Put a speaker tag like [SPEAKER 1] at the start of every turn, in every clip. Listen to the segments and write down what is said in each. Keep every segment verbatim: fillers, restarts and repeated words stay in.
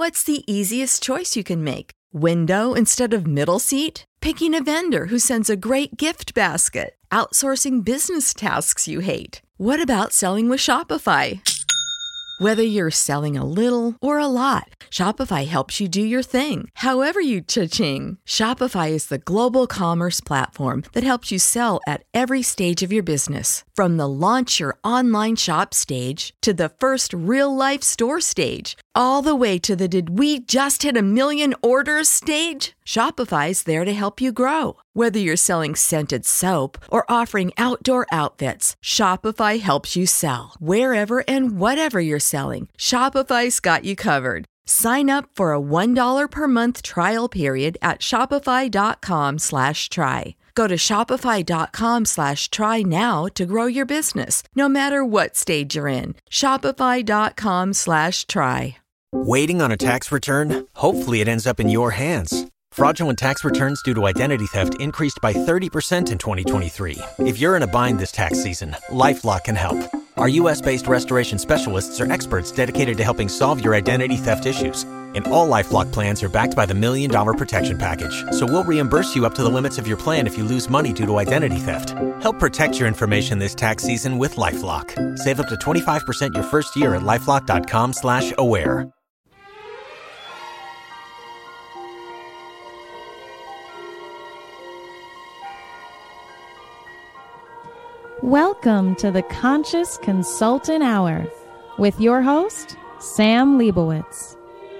[SPEAKER 1] What's the easiest choice you can make? Window instead of middle seat? Picking a vendor who sends a great gift basket? Outsourcing business tasks you hate? What about selling with Shopify? Whether you're selling a little or a lot, Shopify helps you do your thing, however you cha-ching. Shopify is the global commerce platform that helps you sell at every stage of your business. From the launch your online shop stage to the first real-life store stage, all the way to the did we just hit a million orders stage. Shopify's there to help you grow. Whether you're selling scented soap or offering outdoor outfits, Shopify helps you sell. Wherever and whatever you're selling, Shopify's got you covered. Sign up for a one dollar per month trial period at shopify.com slash try. Go to shopify.com slash try now to grow your business, no matter what stage you're in. Shopify.com slash try.
[SPEAKER 2] Waiting on a tax return? Hopefully it ends up in your hands. Fraudulent tax returns due to identity theft increased by thirty percent in twenty twenty-three. If you're in a bind this tax season, LifeLock can help. Our U S based restoration specialists are experts dedicated to helping solve your identity theft issues. And all LifeLock plans are backed by the Million Dollar Protection Package. So we'll reimburse you up to the limits of your plan if you lose money due to identity theft. Help protect your information this tax season with LifeLock. Save up to twenty-five percent your first year at LifeLock.com slash aware.
[SPEAKER 3] Welcome to the Conscious Consultant Hour with your host, Sam Leibowitz.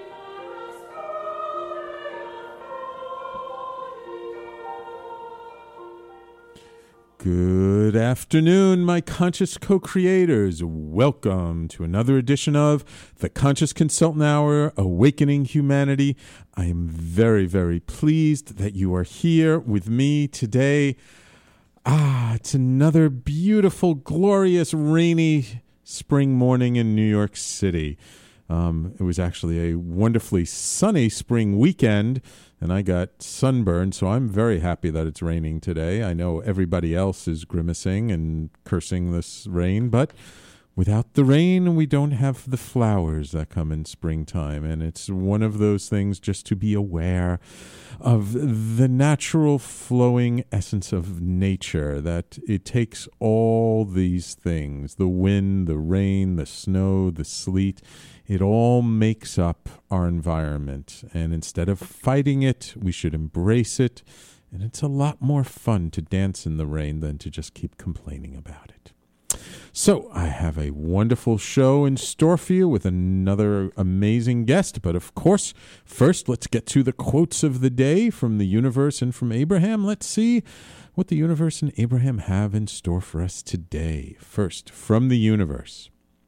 [SPEAKER 4] Good afternoon, my conscious co-creators. Welcome to another edition of the Conscious Consultant Hour, Awakening Humanity. I am very, very pleased that you are here with me today. Ah, it's another beautiful, glorious, rainy spring morning in New York City. Um, it was actually a wonderfully sunny spring weekend, and I got sunburned, so I'm very happy that it's raining today. I know everybody else is grimacing and cursing this rain, but without the rain, we don't have the flowers that come in springtime, and it's one of those things just to be aware of the natural flowing essence of nature, that it takes all these things, the wind, the rain, the snow, the sleet, it all makes up our environment. And instead of fighting it, we should embrace it. And it's a lot more fun to dance in the rain than to just keep complaining about it. So I have a wonderful show in store for you with another amazing guest. But of course, first, let's get to the quotes of the day from the universe and from Abraham. Let's see what the universe and Abraham have in store for us today. First, from the universe.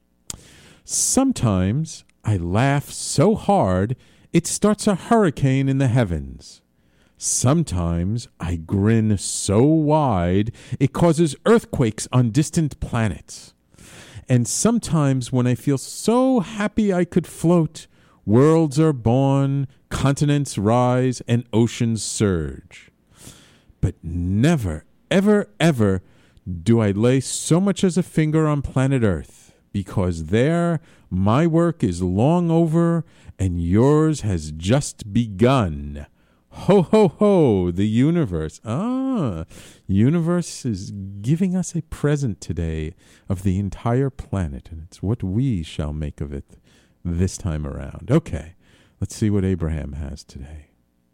[SPEAKER 4] Sometimes I laugh so hard it starts a hurricane in the heavens. Sometimes I grin so wide it causes earthquakes on distant planets. And sometimes when I feel so happy I could float, worlds are born, continents rise, and oceans surge. But never, ever, ever do I lay so much as a finger on planet Earth, because there my work is long over and yours has just begun. Ho, ho, ho, the universe. Ah, universe is giving us a present today of the entire planet, and it's what we shall make of it this time around. Okay, let's see what Abraham has today.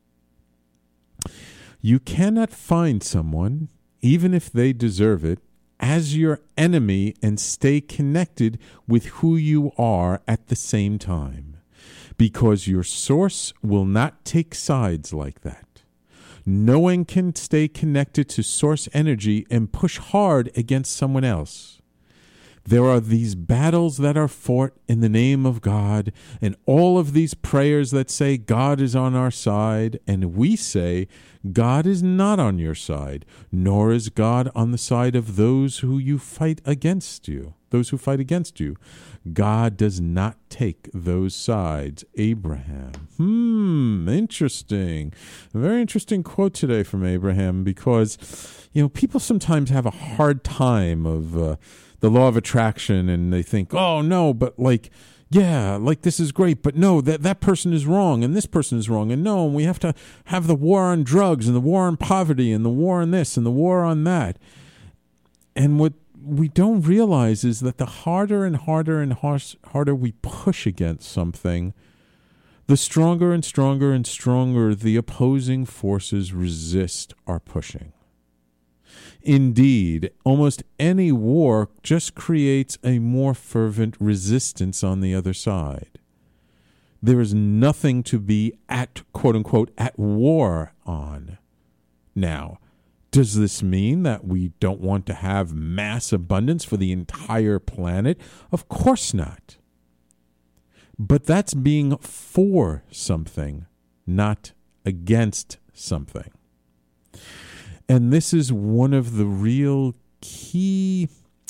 [SPEAKER 4] You cannot find someone, even if they deserve it, as your enemy and stay connected with who you are at the same time. Because your source will not take sides like that. No one can stay connected to source energy and push hard against someone else. There are these battles that are fought in the name of God, and all of these prayers that say God is on our side, and we say God is not on your side, nor is God on the side of those who you fight against you, those who fight against you. God does not take those sides. Abraham. Hmm, interesting. A very interesting quote today from Abraham, because, you know, people sometimes have a hard time of uh, the law of attraction, and they think, oh, no, but like, yeah, like this is great, but no, that, that person is wrong and this person is wrong. And no, and we have to have the war on drugs and the war on poverty and the war on this and the war on that. And what we don't realize is that the harder and harder and harsh, harder we push against something, the stronger and stronger and stronger the opposing forces resist our pushing. Indeed, almost any war just creates a more fervent resistance on the other side. There is nothing to be at, quote unquote, at war on. Now, does this mean that we don't want to have mass abundance for the entire planet? Of course not. But that's being for something, not against something. And this is one of the real key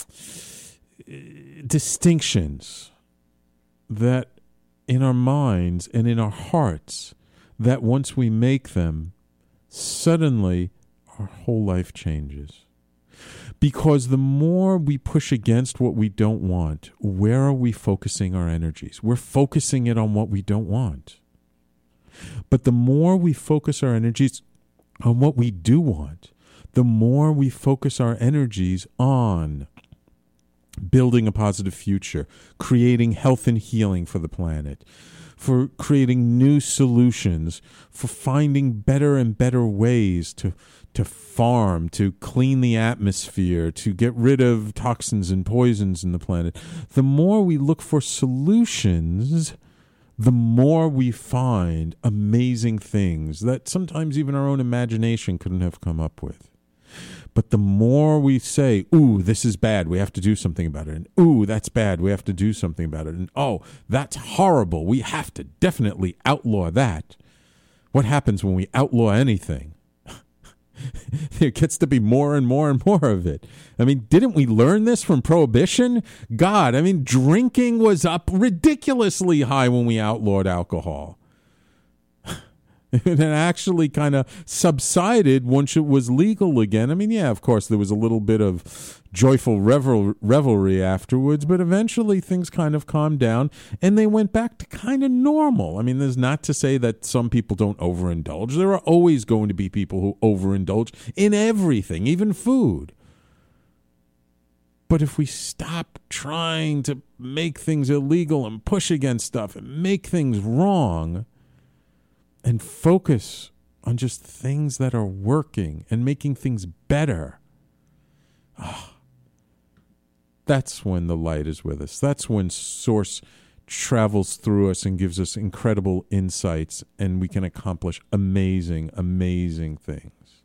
[SPEAKER 4] distinctions that in our minds and in our hearts, that once we make them, suddenly our whole life changes. Because the more we push against what we don't want, where are we focusing our energies? We're focusing it on what we don't want. But the more we focus our energies on what we do want, the more we focus our energies on building a positive future, creating health and healing for the planet, for creating new solutions, for finding better and better ways to, to farm, to clean the atmosphere, to get rid of toxins and poisons in the planet. The more we look for solutions, the more we find amazing things that sometimes even our own imagination couldn't have come up with. But the more we say, ooh, this is bad, we have to do something about it. And ooh, that's bad, we have to do something about it. And oh, that's horrible, we have to definitely outlaw that. What happens when we outlaw anything? There gets to be more and more and more of it. I mean, didn't we learn this from Prohibition? God, I mean, drinking was up ridiculously high when we outlawed alcohol. And it actually kind of subsided once it was legal again. I mean, yeah, of course, there was a little bit of joyful revel- revelry afterwards, but eventually things kind of calmed down and they went back to kind of normal. I mean, there's not to say that some people don't overindulge. There are always going to be people who overindulge in everything, even food. But if we stop trying to make things illegal and push against stuff and make things wrong, and focus on just things that are working and making things better, oh, that's when the light is with us. That's when Source travels through us and gives us incredible insights, and we can accomplish amazing, amazing things.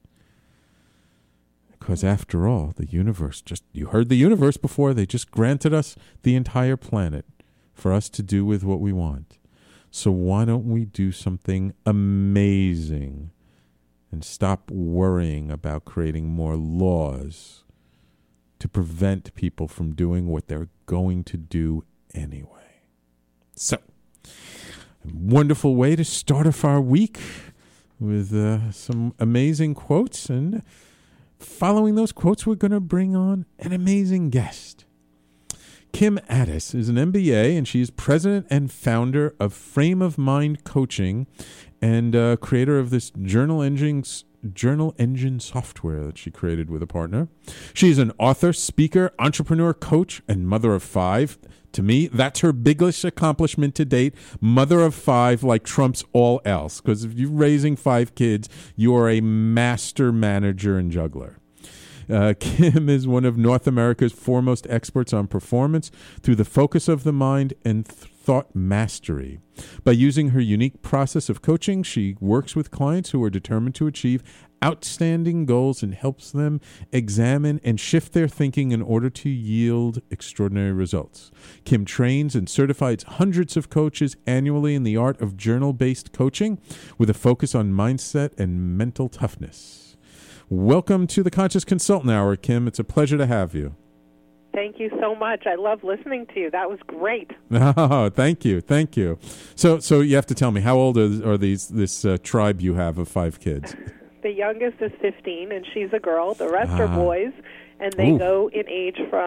[SPEAKER 4] Because after all, the universe, just you heard the universe before, they just granted us the entire planet for us to do with what we want. So why don't we do something amazing and stop worrying about creating more laws to prevent people from doing what they're going to do anyway? So, a wonderful way to start off our week with uh, some amazing quotes. And following those quotes, we're going to bring on an amazing guest. Kim Ades is an M B A, and she is president and founder of Frame of Mind Coaching and uh, creator of this journal engine, journal engine software that she created with a partner. She's an author, speaker, entrepreneur, coach, and mother of five. To me, that's her biggest accomplishment to date. Mother of five, like trumps all else. Because if you're raising five kids, you are a master manager and juggler. Uh, Kim is one of North America's foremost experts on performance through the focus of the mind and th- thought mastery. By using her unique process of coaching, she works with clients who are determined to achieve outstanding goals and helps them examine and shift their thinking in order to yield extraordinary results. Kim trains and certifies hundreds of coaches annually in the art of journal-based coaching with a focus on mindset and mental toughness. Welcome to the Conscious Consultant Hour, Kim. It's a pleasure to have you.
[SPEAKER 5] Thank you so much. I love listening to you. That was great.
[SPEAKER 4] Oh, thank you, thank you. So, so you have to tell me, how old are, are these this uh, tribe you have of five kids?
[SPEAKER 5] The youngest is fifteen, and she's a girl. The rest
[SPEAKER 4] ah.
[SPEAKER 5] are boys, and they
[SPEAKER 4] Ooh.
[SPEAKER 5] go in age from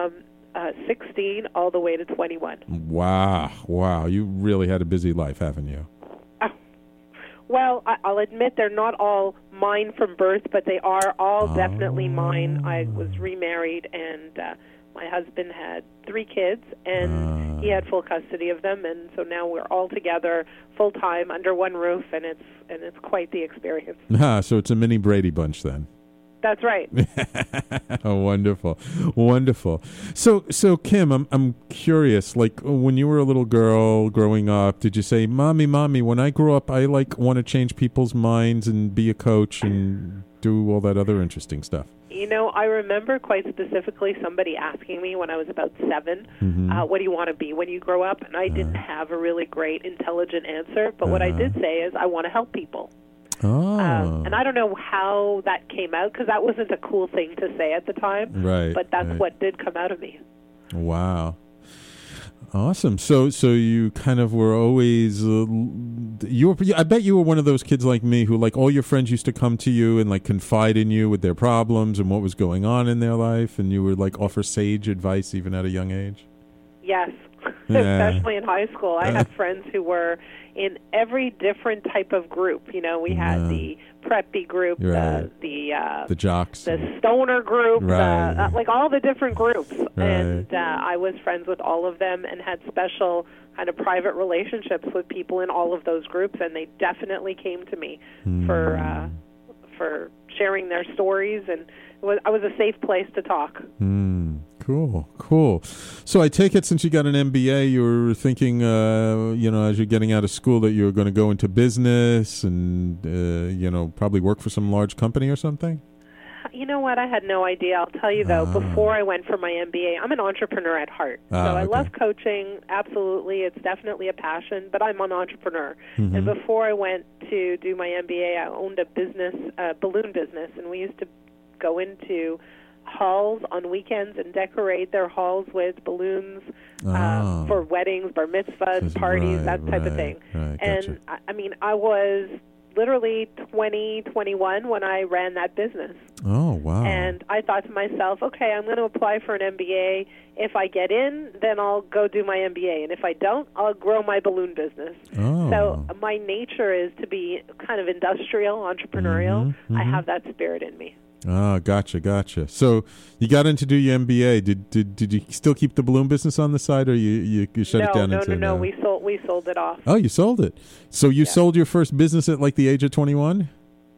[SPEAKER 5] uh, sixteen all the way to twenty-one.
[SPEAKER 4] Wow. Wow. You really had a busy life, haven't you?
[SPEAKER 5] Oh. Well, I, I'll admit they're not all mine from birth, but they are all
[SPEAKER 4] oh.
[SPEAKER 5] definitely mine. I was remarried, and uh, my husband had three kids, and uh. he had full custody of them, and so now we're all together full-time under one roof, and it's and it's quite the experience.
[SPEAKER 4] Ah, so it's a mini Brady Bunch then.
[SPEAKER 5] That's right.
[SPEAKER 4] Oh, wonderful, wonderful. So, so Kim, I'm I'm curious. Like when you were a little girl growing up, did you say, "Mommy, mommy, when I grow up, I like want to change people's minds and be a coach and do all that other interesting stuff"?
[SPEAKER 5] You know, I remember quite specifically somebody asking me when I was about seven, mm-hmm. uh, "What do you want to be when you grow up?" And I uh, didn't have a really great, intelligent answer. But uh, what I did say is, "I want to help people."
[SPEAKER 4] Oh.
[SPEAKER 5] Um, and I don't know how that came out because that wasn't a cool thing to say at the time.
[SPEAKER 4] Right.
[SPEAKER 5] But that's
[SPEAKER 4] right.
[SPEAKER 5] what did come out of me.
[SPEAKER 4] Wow. Awesome. So, so you kind of were always. Uh, you were. I bet you were one of those kids like me who, like, all your friends used to come to you and like confide in you with their problems and what was going on in their life, and you would like offer sage advice even at a young age.
[SPEAKER 5] Yes.
[SPEAKER 4] Yeah.
[SPEAKER 5] Especially in high school. I had friends who were in every different type of group. You know, we had yeah. the preppy group,
[SPEAKER 4] right.
[SPEAKER 5] the the, uh,
[SPEAKER 4] the jocks,
[SPEAKER 5] the stoner group,
[SPEAKER 4] right.
[SPEAKER 5] the, uh, like all the different groups.
[SPEAKER 4] Right.
[SPEAKER 5] And uh, I was friends with all of them and had special kind of private relationships with people in all of those groups, and they definitely came to me mm. for uh, for sharing their stories, and it was, I was a safe place to talk.
[SPEAKER 4] Mm. Cool, cool. So I take it since you got an M B A, you were thinking, uh, you know, as you're getting out of school that you were going to go into business and, uh, you know, probably work for some large company or something?
[SPEAKER 5] You know what? I had no idea. I'll tell you, though, uh, before I went for my M B A, I'm an entrepreneur at heart.
[SPEAKER 4] Uh,
[SPEAKER 5] so I
[SPEAKER 4] okay.
[SPEAKER 5] love coaching. Absolutely. It's definitely a passion, but I'm an entrepreneur.
[SPEAKER 4] Mm-hmm.
[SPEAKER 5] And before I went to do my M B A, I owned a business, a balloon business, and we used to go into halls on weekends and decorate their halls with balloons
[SPEAKER 4] oh.
[SPEAKER 5] uh, for weddings, bar mitzvahs, parties,
[SPEAKER 4] right,
[SPEAKER 5] that type
[SPEAKER 4] right,
[SPEAKER 5] of thing.
[SPEAKER 4] Right,
[SPEAKER 5] and
[SPEAKER 4] gotcha.
[SPEAKER 5] I, I mean, I was literally twenty, twenty-one when I ran that business.
[SPEAKER 4] Oh, wow.
[SPEAKER 5] And I thought to myself, okay, I'm going to apply for an M B A. If I get in, then I'll go do my M B A. And if I don't, I'll grow my balloon business.
[SPEAKER 4] Oh.
[SPEAKER 5] So my nature is to be kind of industrial, entrepreneurial.
[SPEAKER 4] Mm-hmm, mm-hmm.
[SPEAKER 5] I have that spirit in me.
[SPEAKER 4] Oh, gotcha, gotcha. So you got in to do your M B A. Did did did you still keep the balloon business on the side, or you, you, you shut
[SPEAKER 5] no,
[SPEAKER 4] it down?
[SPEAKER 5] No,
[SPEAKER 4] into
[SPEAKER 5] no, no,
[SPEAKER 4] no.
[SPEAKER 5] We sold we sold it off.
[SPEAKER 4] Oh, you sold it. So you
[SPEAKER 5] yeah.
[SPEAKER 4] sold your first business at like the age of twenty-one?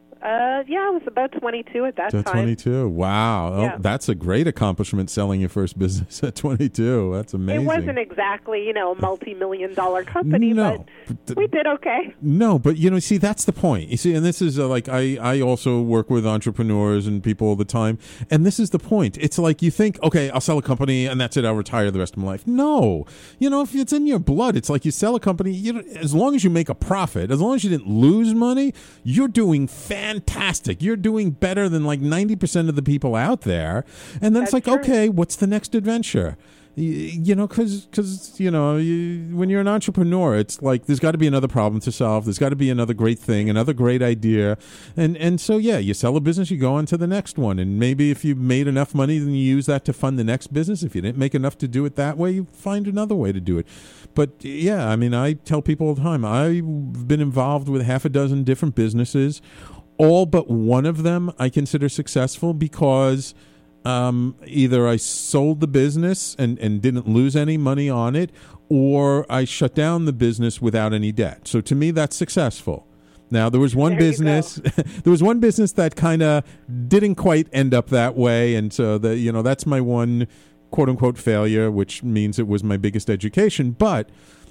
[SPEAKER 5] Uh, yeah, I was about twenty-two at that
[SPEAKER 4] to
[SPEAKER 5] time.
[SPEAKER 4] twenty-two. Wow.
[SPEAKER 5] Yeah.
[SPEAKER 4] Oh, that's a great accomplishment, selling your first business at twenty-two. That's amazing.
[SPEAKER 5] It wasn't exactly, you know, a multi-million dollar company,
[SPEAKER 4] no,
[SPEAKER 5] but
[SPEAKER 4] th-
[SPEAKER 5] we did okay.
[SPEAKER 4] No, but, you know, see, that's the point. You see, and this is uh, like, I, I also work with entrepreneurs and people all the time, and this is the point. It's like you think, okay, I'll sell a company, and that's it, I'll retire the rest of my life. No. You know, if it's in your blood, it's like you sell a company, you know, as long as you make a profit, as long as you didn't lose money, you're doing fantastic. You're doing better than like ninety percent of the people out there. And then
[SPEAKER 5] That's
[SPEAKER 4] it's like,
[SPEAKER 5] true.
[SPEAKER 4] okay, what's the next adventure? You, you know, because, cause, you know, you, when you're an entrepreneur, it's like there's got to be another problem to solve. There's got to be another great thing, another great idea. And and so, yeah, you sell a business, you go on to the next one. And maybe if you made enough money, then you use that to fund the next business. If you didn't make enough to do it that way, you find another way to do it. But, yeah, I mean, I tell people all the time, I've been involved with half a dozen different businesses. All but one of them I consider successful because um, either I sold the business and, and didn't lose any money on it, or I shut down the business without any debt. So to me, that's successful. Now, there was one
[SPEAKER 5] there
[SPEAKER 4] business there was one business that kind of didn't quite end up that way, and so the you know that's my one quote unquote failure, which means it was my biggest education, but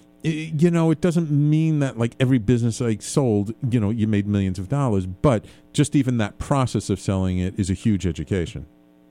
[SPEAKER 4] you know, it doesn't mean that like every business I sold, you know, you made millions of dollars, but just even that process of selling it is a huge education.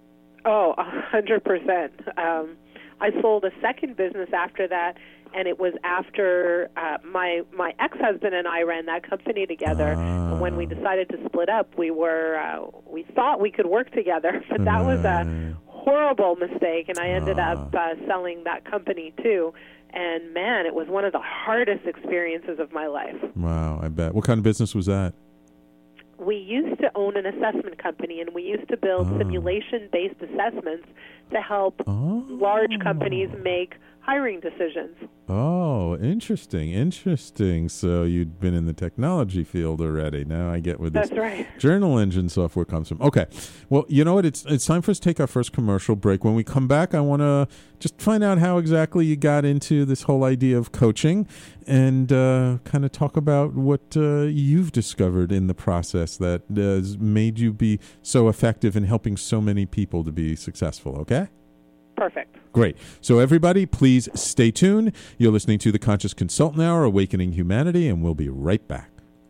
[SPEAKER 5] Oh, a hundred percent. Um, I sold a second business after that, and it was after uh, my my ex-husband and I ran that company together.
[SPEAKER 4] Ah.
[SPEAKER 5] And when we decided to split up, we were uh, we thought we could work together, but that was a horrible mistake, and I ended
[SPEAKER 4] Ah.
[SPEAKER 5] up uh, selling that company too. And, man, it was one of the hardest experiences of my life.
[SPEAKER 4] Wow, I bet. What kind of business was that?
[SPEAKER 5] We used to own own an assessment company, and we used to build
[SPEAKER 4] Oh.
[SPEAKER 5] simulation-based assessments to help
[SPEAKER 4] Oh.
[SPEAKER 5] large companies make hiring decisions.
[SPEAKER 4] Oh, interesting, interesting. So you'd been in the technology field already. Now I get where this
[SPEAKER 5] That's right.
[SPEAKER 4] journal engine software comes from. Okay. Well, you know what? It's it's time for us to take our first commercial break. When we come back, I want to just find out how exactly you got into this whole idea of coaching and uh, kind of talk about what uh, you've discovered in the process that has made you be so effective in helping so many people to be successful. Okay?
[SPEAKER 5] Perfect.
[SPEAKER 4] Great. So everybody, please stay tuned. You're listening to the Conscious Consultant Hour, Awakening Humanity, and we'll be right back.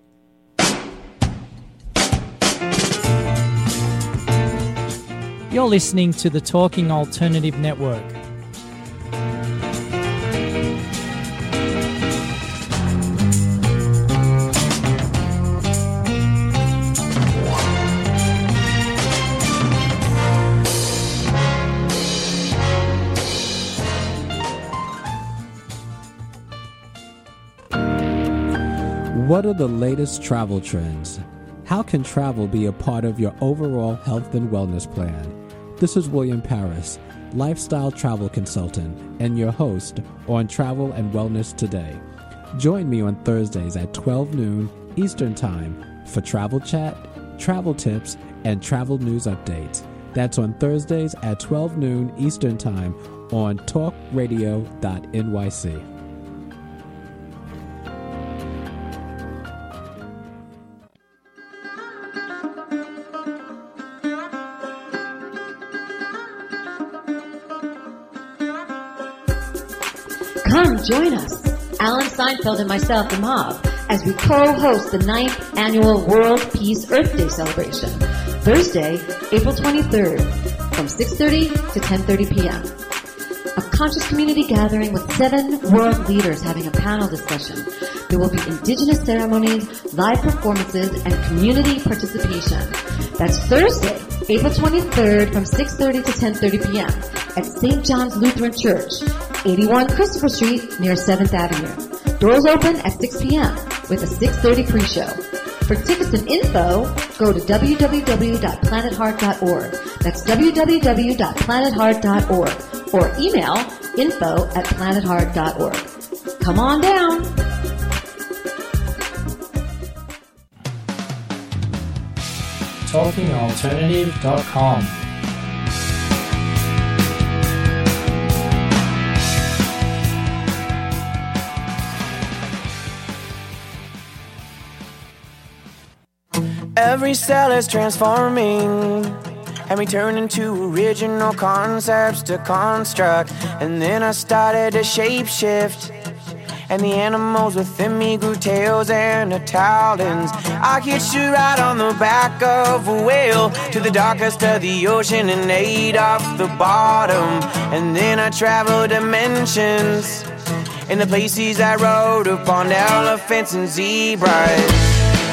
[SPEAKER 6] You're listening to the Talking Alternative Network.
[SPEAKER 7] What are the latest travel trends? How can travel be a part of your overall health and wellness plan? This is William Paris, lifestyle travel consultant, and your host on Travel and Wellness Today. Join me on Thursdays at twelve noon Eastern Time for travel chat, travel tips, and travel news updates. That's on Thursdays at twelve noon Eastern Time on talk radio dot N Y C.
[SPEAKER 8] Come join us, Alan Seinfeld and myself, the Mob, as we co-host the ninth Annual World Peace Earth Day celebration, Thursday, April twenty-third, from six thirty to ten thirty p.m. A conscious community gathering with seven world leaders having a panel discussion. There will be indigenous ceremonies, live performances, and community participation. That's Thursday, April twenty-third, from six thirty to ten thirty p.m. at Saint John's Lutheran Church, eighty-one Christopher Street near seventh Avenue. Doors open at six p.m. with a six thirty pre-show. For tickets and info, go to w w w dot planet heart dot org. That's w w w dot planet heart dot org or email info at planet heart dot org. Come on down.
[SPEAKER 6] talking alternative dot com.
[SPEAKER 9] Every cell is transforming, and we turn into original concepts to construct. And then I started to shapeshift, and the animals within me grew tails and talons. I hitched a ride on the back of a whale to the darkest of the ocean and ate off the bottom. And then I traveled dimensions in the places I rode upon elephants and zebras.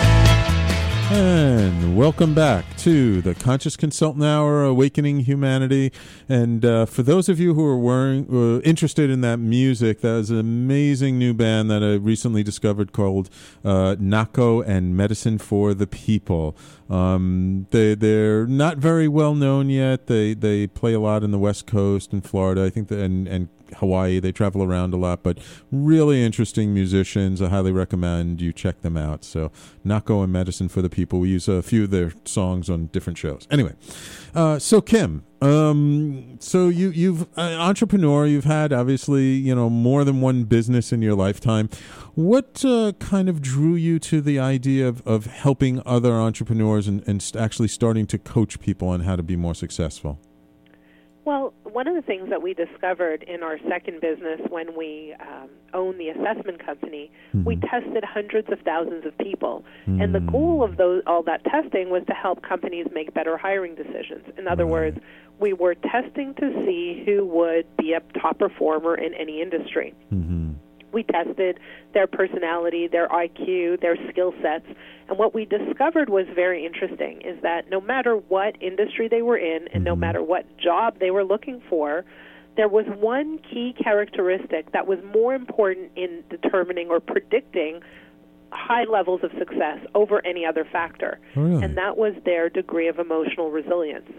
[SPEAKER 4] And welcome back to the Conscious Consultant Hour, Awakening Humanity. And uh, for those of you who are wearing, uh, interested in that music, that is an amazing new band that I recently discovered called uh, Nako and Medicine for the People. Um, they, they're not very well known yet. They they play a lot in the West Coast and Florida, I think, the, and, and Hawaii. They travel around a lot, but really interesting musicians. I highly recommend you check them out. So Nako and Medicine for the People. We use a few of their songs on different shows. Anyway, uh, so Kim, um, so you, you've an uh, entrepreneur, you've had obviously, you know, more than one business in your lifetime. What uh, kind of drew you to the idea of, of helping other entrepreneurs and, and st- actually starting to coach people on how to be more successful?
[SPEAKER 5] Well, one of the things that we discovered in our second business when we um, owned the assessment company, mm-hmm. we tested hundreds of thousands of people. Mm-hmm. And the goal of those, all that testing was to help companies make better hiring decisions. In other right. words, we were testing to see who would be a top performer in any industry. Mm-hmm. We tested their personality, their I Q, their skill sets. And what we discovered was very interesting, is that no matter what industry they were in and mm-hmm. no matter what job they were looking for, there was one key characteristic that was more important in determining or predicting high levels of success over any other factor.
[SPEAKER 4] Oh, really?
[SPEAKER 5] And that was their degree of emotional resilience.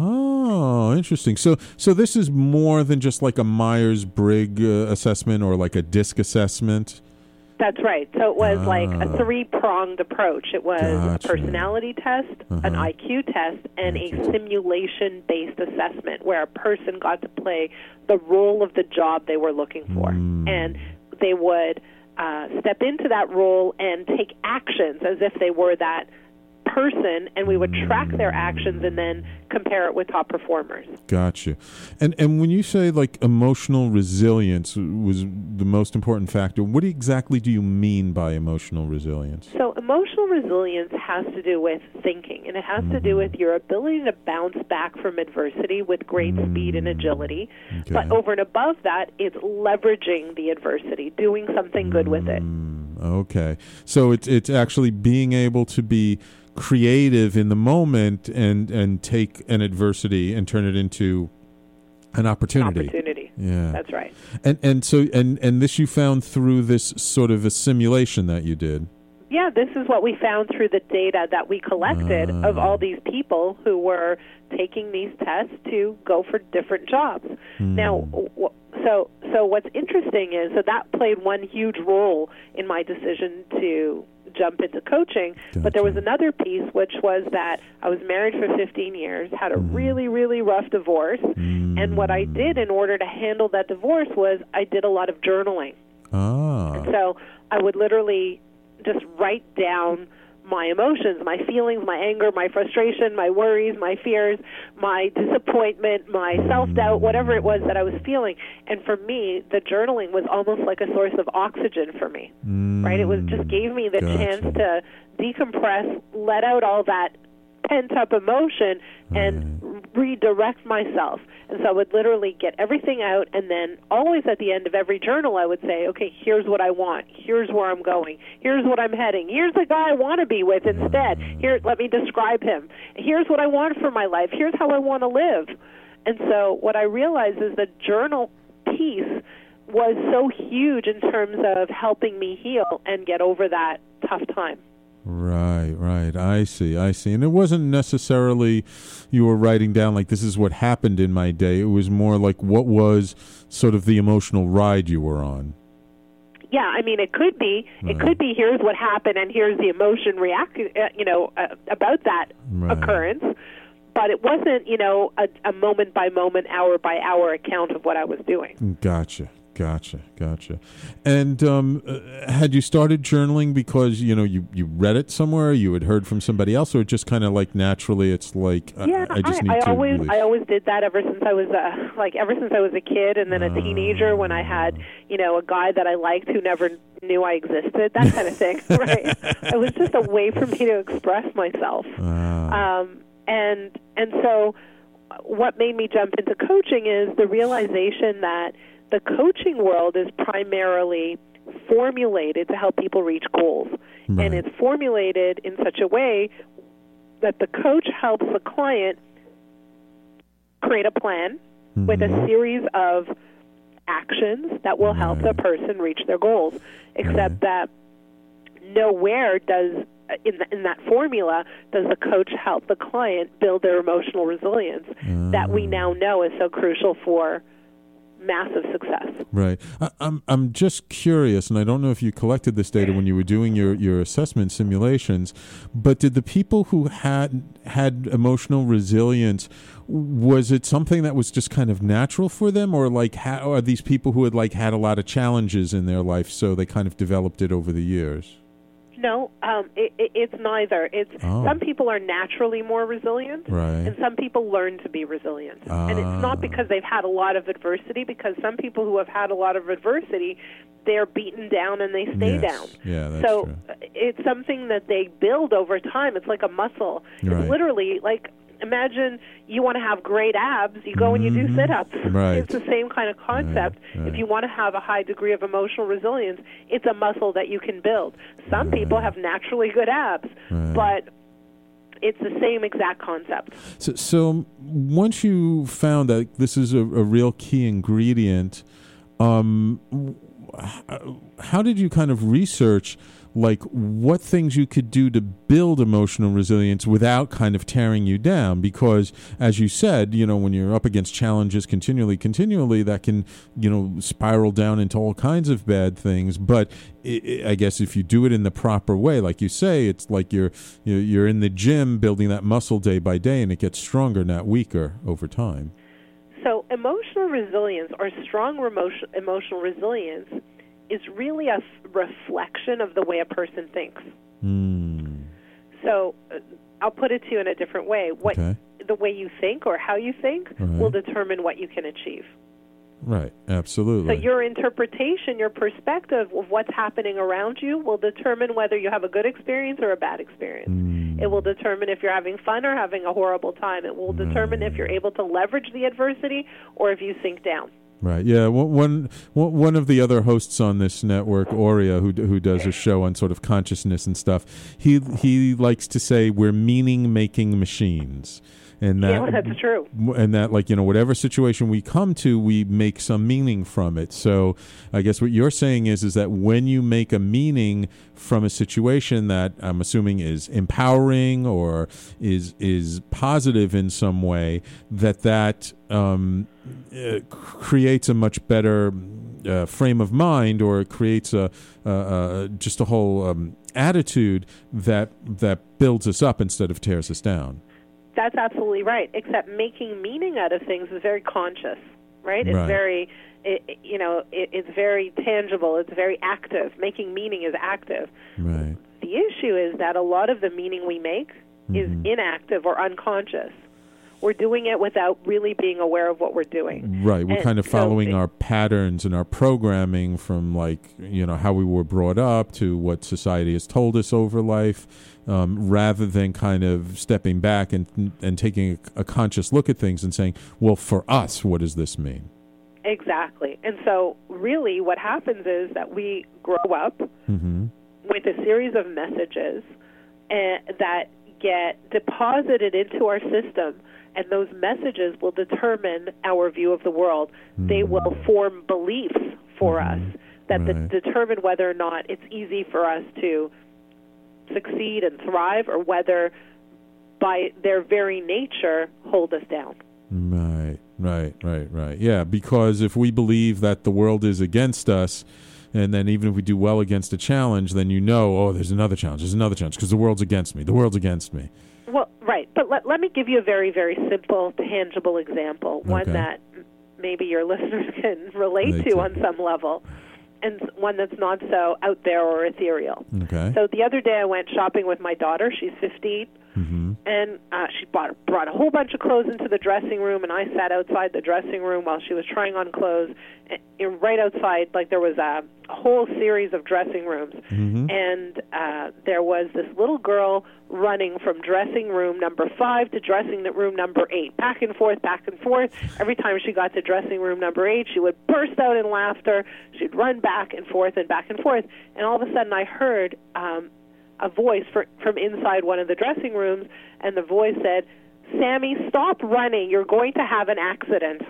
[SPEAKER 4] Oh, interesting. So so this is more than just like a Myers-Briggs uh, assessment or like a DISC assessment?
[SPEAKER 5] That's right. So it was
[SPEAKER 4] ah.
[SPEAKER 5] like a three-pronged approach. It was
[SPEAKER 4] Gotcha.
[SPEAKER 5] a personality test,
[SPEAKER 4] Uh-huh.
[SPEAKER 5] an I Q test, and a simulation-based assessment where a person got to play the role of the job they were looking for.
[SPEAKER 4] Mm.
[SPEAKER 5] And they would uh, step into that role and take actions as if they were that person, and we would track their actions and then compare it with top performers.
[SPEAKER 4] Gotcha. And and when you say like emotional resilience was the most important factor, what exactly do you mean by emotional resilience?
[SPEAKER 5] So emotional resilience has to do with thinking, and it has mm-hmm. to do with your ability to bounce back from adversity with great mm-hmm. speed and agility. Okay. But over and above that, it's leveraging the adversity, doing something good with it.
[SPEAKER 4] Okay. So it's it's actually being able to be creative in the moment and and take an adversity and turn it into an opportunity.
[SPEAKER 5] An opportunity.
[SPEAKER 4] Yeah.
[SPEAKER 5] That's right.
[SPEAKER 4] And and so and and this you found through this sort of a simulation that you did.
[SPEAKER 5] Yeah, this is what we found through the data that we collected uh. of all these people who were taking these tests to go for different jobs. Mm. Now, so so what's interesting is that that played one huge role in my decision to jump into coaching. Gotcha. But there was another piece, which was that I was married for fifteen years, had a mm. really, really rough divorce, mm. and what I did in order to handle that divorce was I did a lot of journaling.
[SPEAKER 4] Ah.
[SPEAKER 5] And so I would literally just write down my emotions, my feelings, my anger, my frustration, my worries, my fears, my disappointment, my self-doubt, whatever it was that I was feeling. And for me, the journaling was almost like a source of oxygen for me, mm, right? It was just gave me the
[SPEAKER 4] gotcha.
[SPEAKER 5] chance to decompress, let out all that pent-up emotion, and right. redirect myself. And so I would literally get everything out, and then always at the end of every journal I would say, okay, here's what I want. Here's where I'm going. Here's what I'm heading. Here's the guy I want to be with instead. Here, let me describe him. Here's what I want for my life. Here's how I want to live. And so what I realized is the journal piece was so huge in terms of helping me heal and get over that tough time.
[SPEAKER 4] Right, right. I see, I see. And it wasn't necessarily you were writing down like this is what happened in my day. It was more like what was sort of the emotional ride you were on.
[SPEAKER 5] Yeah, I mean, it could be. Right. It could be here's what happened and here's the emotion react, uh, you know, uh, about that right. occurrence. But it wasn't, you know, a, a moment by moment, hour by hour account of what I was doing.
[SPEAKER 4] Gotcha. Gotcha, gotcha. And um, uh, had you started journaling because, you know, you, you read it somewhere, you had heard from somebody else, or just kind of like naturally it's like, uh,
[SPEAKER 5] yeah,
[SPEAKER 4] I just
[SPEAKER 5] I,
[SPEAKER 4] need
[SPEAKER 5] I
[SPEAKER 4] to
[SPEAKER 5] always,
[SPEAKER 4] release.
[SPEAKER 5] I always did that ever since I was, uh, like, ever since I was a kid and then a uh, teenager when I had, you know, a guy that I liked who never knew I existed, that kind of thing, right? It was just a way for me to express myself.
[SPEAKER 4] Uh,
[SPEAKER 5] um, and and so what made me jump into coaching is the realization that the coaching world is primarily formulated to help people reach goals. Right. And it's formulated in such a way that the coach helps the client create a plan mm-hmm. with a series of actions that will help right. the person reach their goals. Except right. that nowhere does, in, the, in that formula, does the coach help the client build their emotional resilience uh. that we now know is so crucial for massive success.
[SPEAKER 4] Right. I, I'm I'm just curious, and I don't know if you collected this data when you were doing your, your assessment simulations, but did the people who had had emotional resilience, was it something that was just kind of natural for them, or like how are these people who had like had a lot of challenges in their life, so they kind of developed it over the years?
[SPEAKER 5] No, um, it, it, it's neither. It's oh. some people are naturally more resilient,
[SPEAKER 4] right.
[SPEAKER 5] and some people learn to be resilient.
[SPEAKER 4] Ah.
[SPEAKER 5] And it's not because they've had a lot of adversity, because some people who have had a lot of adversity, they're beaten down and they stay
[SPEAKER 4] yes.
[SPEAKER 5] down.
[SPEAKER 4] Yeah, that's
[SPEAKER 5] so
[SPEAKER 4] true.
[SPEAKER 5] It's something that they build over time. It's like a muscle.
[SPEAKER 4] Right.
[SPEAKER 5] It's literally like, imagine you want to have great abs, you go and you do sit-ups.
[SPEAKER 4] Right.
[SPEAKER 5] It's the same kind of concept.
[SPEAKER 4] Right. Right.
[SPEAKER 5] If you want to have a high degree of emotional resilience, it's a muscle that you can build. Some right. people have naturally good abs, right. but it's the same exact concept.
[SPEAKER 4] So, so once you found that this is a, a real key ingredient, um, how did you kind of research like what things you could do to build emotional resilience without kind of tearing you down. Because as you said, you know, when you're up against challenges continually, continually, that can, you know, spiral down into all kinds of bad things. But it, it, I guess if you do it in the proper way, like you say, it's like you're, you're you're in the gym building that muscle day by day, and it gets stronger, not weaker, over time.
[SPEAKER 5] So emotional resilience, or strong emotion, emotional resilience, is really a f- reflection of the way a person thinks.
[SPEAKER 4] Mm.
[SPEAKER 5] So uh, I'll put it to you in a different way. What
[SPEAKER 4] Okay.
[SPEAKER 5] The way you think or how you think
[SPEAKER 4] Right.
[SPEAKER 5] will determine what you can achieve.
[SPEAKER 4] Right, absolutely.
[SPEAKER 5] So your interpretation, your perspective of what's happening around you will determine whether you have a good experience or a bad experience.
[SPEAKER 4] Mm.
[SPEAKER 5] It will determine if you're having fun or having a horrible time. It will determine
[SPEAKER 4] Right.
[SPEAKER 5] if you're able to leverage the adversity or if you sink down.
[SPEAKER 4] Right. Yeah. One, one, one of the other hosts on this network, Aurea, who who does a show on sort of consciousness and stuff, he he likes to say we're meaning-making machines. And that,
[SPEAKER 5] yeah, that's true.
[SPEAKER 4] And that, like, you know, whatever situation we come to, we make some meaning from it. So I guess what you're saying is, is that when you make a meaning from a situation that I'm assuming is empowering or is is positive in some way, that that um, uh, creates a much better uh, frame of mind, or it creates a uh, uh, just a whole um, attitude that that builds us up instead of tears us down.
[SPEAKER 5] That's absolutely right, except making meaning out of things is very conscious, right? It's
[SPEAKER 4] Right.
[SPEAKER 5] very, it, you know, it, it's very tangible. It's very active. Making meaning is active.
[SPEAKER 4] Right.
[SPEAKER 5] The issue is that a lot of the meaning we make
[SPEAKER 4] Mm-hmm.
[SPEAKER 5] is inactive or unconscious. We're doing it without really being aware of what we're doing.
[SPEAKER 4] Right. We're
[SPEAKER 5] And
[SPEAKER 4] kind of
[SPEAKER 5] so
[SPEAKER 4] following
[SPEAKER 5] the-
[SPEAKER 4] our patterns and our programming from, like, you know, how we were brought up to what society has told us over life, um, rather than kind of stepping back and and taking a, a conscious look at things and saying, well, for us, what does this mean?
[SPEAKER 5] Exactly. And so really what happens is that we grow up
[SPEAKER 4] Mm-hmm.
[SPEAKER 5] with a series of messages uh, that get deposited into our system, and those messages will determine our view of the world. Mm-hmm. They will form beliefs for mm-hmm. us that right. de- determine whether or not it's easy for us to succeed and thrive, or whether by their very nature hold us down.
[SPEAKER 4] Right, right, right, right. Yeah, because if we believe that the world is against us, and then even if we do well against a challenge, then you know, oh, there's another challenge, there's another challenge, because the world's against me, the world's against me.
[SPEAKER 5] Well, right, but let, let me give you a very, very simple, tangible example, one
[SPEAKER 4] okay.
[SPEAKER 5] that maybe your listeners can relate
[SPEAKER 4] they
[SPEAKER 5] to
[SPEAKER 4] do.
[SPEAKER 5] on some level, and one that's not so out there or ethereal.
[SPEAKER 4] Okay.
[SPEAKER 5] So the other day I went shopping with my daughter. She's fifteen.
[SPEAKER 4] Mm-hmm.
[SPEAKER 5] And uh, she bought, brought a whole bunch of clothes into the dressing room, and I sat outside the dressing room while she was trying on clothes. And, and right outside, like, there was a, a whole series of dressing rooms.
[SPEAKER 4] Mm-hmm.
[SPEAKER 5] And uh, there was this little girl running from dressing room number five to dressing room number eight, back and forth, back and forth. Every time she got to dressing room number eight, she would burst out in laughter. She'd run back and forth and back and forth. And all of a sudden I heard um, a voice for, from inside one of the dressing rooms, and the voice said, "Sammy, stop running. You're going to have an accident."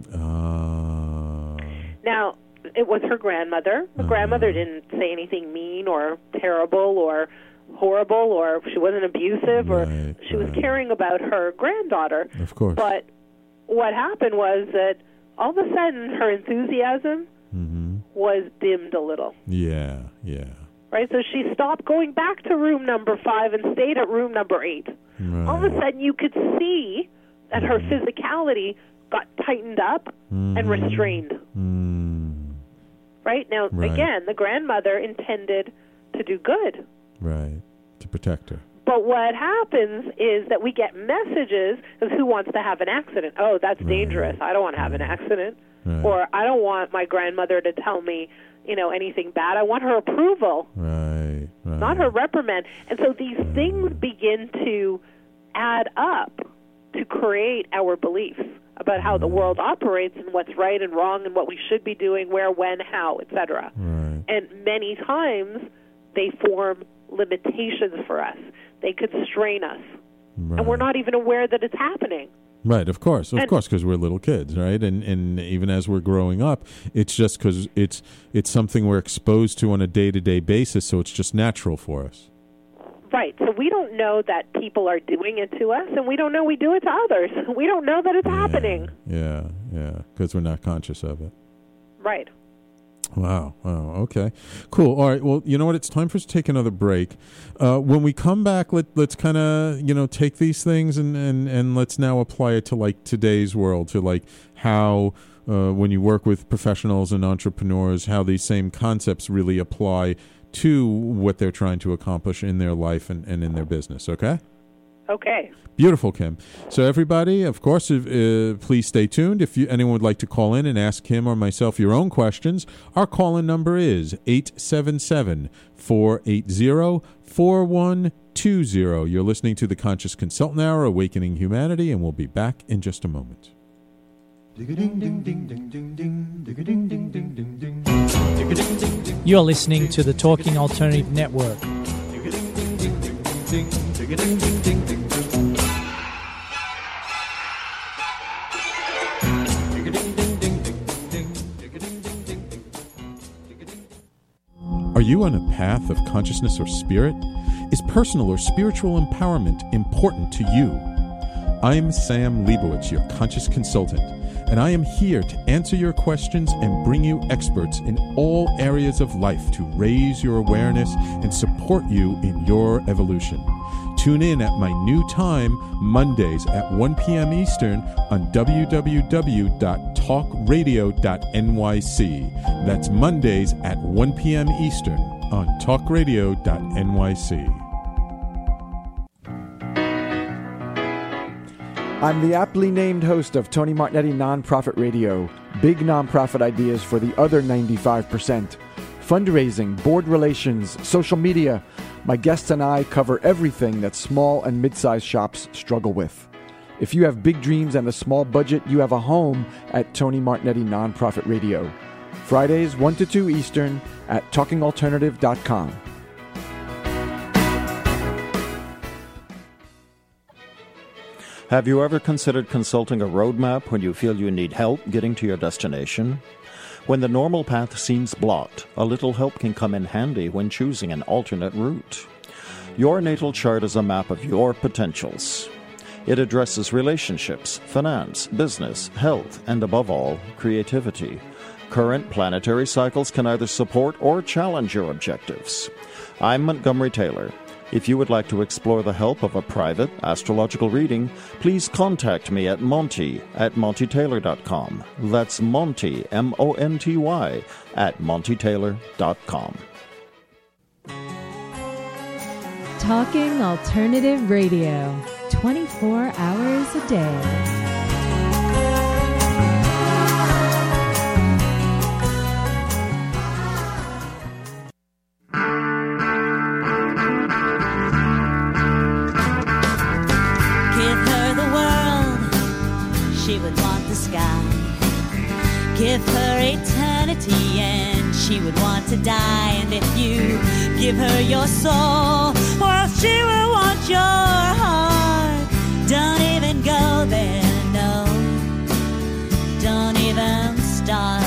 [SPEAKER 4] Uh...
[SPEAKER 5] Now, it was her grandmother. The uh... grandmother didn't say anything mean or terrible or horrible, or she wasn't abusive, or
[SPEAKER 4] right,
[SPEAKER 5] she was
[SPEAKER 4] right.
[SPEAKER 5] caring about her granddaughter.
[SPEAKER 4] Of course.
[SPEAKER 5] But what happened was that all of a sudden her enthusiasm
[SPEAKER 4] mm-hmm.
[SPEAKER 5] was dimmed a little.
[SPEAKER 4] Yeah, yeah.
[SPEAKER 5] Right, so she stopped going back to room number five and stayed at room number eight.
[SPEAKER 4] Right.
[SPEAKER 5] All of a sudden, you could see that her physicality got tightened up
[SPEAKER 4] mm-hmm.
[SPEAKER 5] and restrained.
[SPEAKER 4] Mm.
[SPEAKER 5] Right? Now,
[SPEAKER 4] right.
[SPEAKER 5] again, the grandmother intended to do good.
[SPEAKER 4] Right, to protect her.
[SPEAKER 5] But what happens is that we get messages of who wants to have an accident. Oh, that's
[SPEAKER 4] right.
[SPEAKER 5] dangerous. I don't want to have an accident.
[SPEAKER 4] Right.
[SPEAKER 5] Or I don't want my grandmother to tell me, you know, anything bad. I want her approval,
[SPEAKER 4] right, right.
[SPEAKER 5] not her reprimand. And so these right. things begin to add up to create our beliefs about how right. the world operates and what's right and wrong and what we should be doing, where, when, how, et cetera.
[SPEAKER 4] Right.
[SPEAKER 5] And many times they form limitations for us. They constrain us.
[SPEAKER 4] Right.
[SPEAKER 5] And we're not even aware that it's happening.
[SPEAKER 4] Right, of course, of
[SPEAKER 5] and,
[SPEAKER 4] course, because we're little kids, right? And and even as we're growing up, it's just because it's it's something we're exposed to on a day-to-day basis, so it's just natural for us.
[SPEAKER 5] Right, so we don't know that people are doing it to us, and we don't know we do it to others. We don't know that it's
[SPEAKER 4] yeah,
[SPEAKER 5] happening.
[SPEAKER 4] Yeah, yeah, because we're not conscious of it.
[SPEAKER 5] Right.
[SPEAKER 4] Wow. Wow. Okay. Cool. All right. Well, you know what? It's time for us to take another break. Uh, when we come back, let let's kind of you know take these things and, and, and let's now apply it to like today's world, to like how uh, when you work with professionals and entrepreneurs, how these same concepts really apply to what they're trying to accomplish in their life and, and in their business. Okay.
[SPEAKER 5] Okay.
[SPEAKER 4] Beautiful, Kim. So everybody, of course, uh, please stay tuned. If you, anyone would like to call in and ask Kim or myself your own questions, our call-in number is eight seven seven, four eight zero, four one two zero. You're listening to the Conscious Consultant Hour, Awakening Humanity, and we'll be back in just a moment.
[SPEAKER 6] You're listening to the Talking Alternative Network.
[SPEAKER 4] Are you on a path of consciousness or spirit? Is personal or spiritual empowerment important to you? I'm Sam Leibowitz, your conscious consultant, and I am here to answer your questions and bring you experts in all areas of life to raise your awareness and support you in your evolution. Tune in at my new time, Mondays at one p.m. Eastern on w w w dot talk radio dot n y c. That's Mondays at one p.m. Eastern on talk radio dot n y c.
[SPEAKER 10] I'm the aptly named host of Tony Martignetti Nonprofit Radio, big nonprofit ideas for the other ninety-five percent. Fundraising, board relations, social media. My guests and I cover everything that small and mid-sized shops struggle with. If you have big dreams and a small budget, you have a home at Tony Martignetti Nonprofit Radio. Fridays, one to two Eastern at talking alternative dot com.
[SPEAKER 11] Have you ever considered consulting a roadmap when you feel you need help getting to your destination? When the normal path seems blocked, a little help can come in handy when choosing an alternate route. Your natal chart is a map of your potentials. It addresses relationships, finance, business, health, and above all, creativity. Current planetary cycles can either support or challenge your objectives. I'm Montgomery Taylor. If you would like to explore the help of a private astrological reading, please contact me at Monty at monty taylor dot com. That's Monty, M O N T Y, at monty taylor dot com.
[SPEAKER 3] Talking Alternative Radio, twenty-four hours a day.
[SPEAKER 12] She would want the sky. Give her eternity and she would want to die. And if you give her your soul, well, she will want your heart. Don't even go there, no. Don't even start.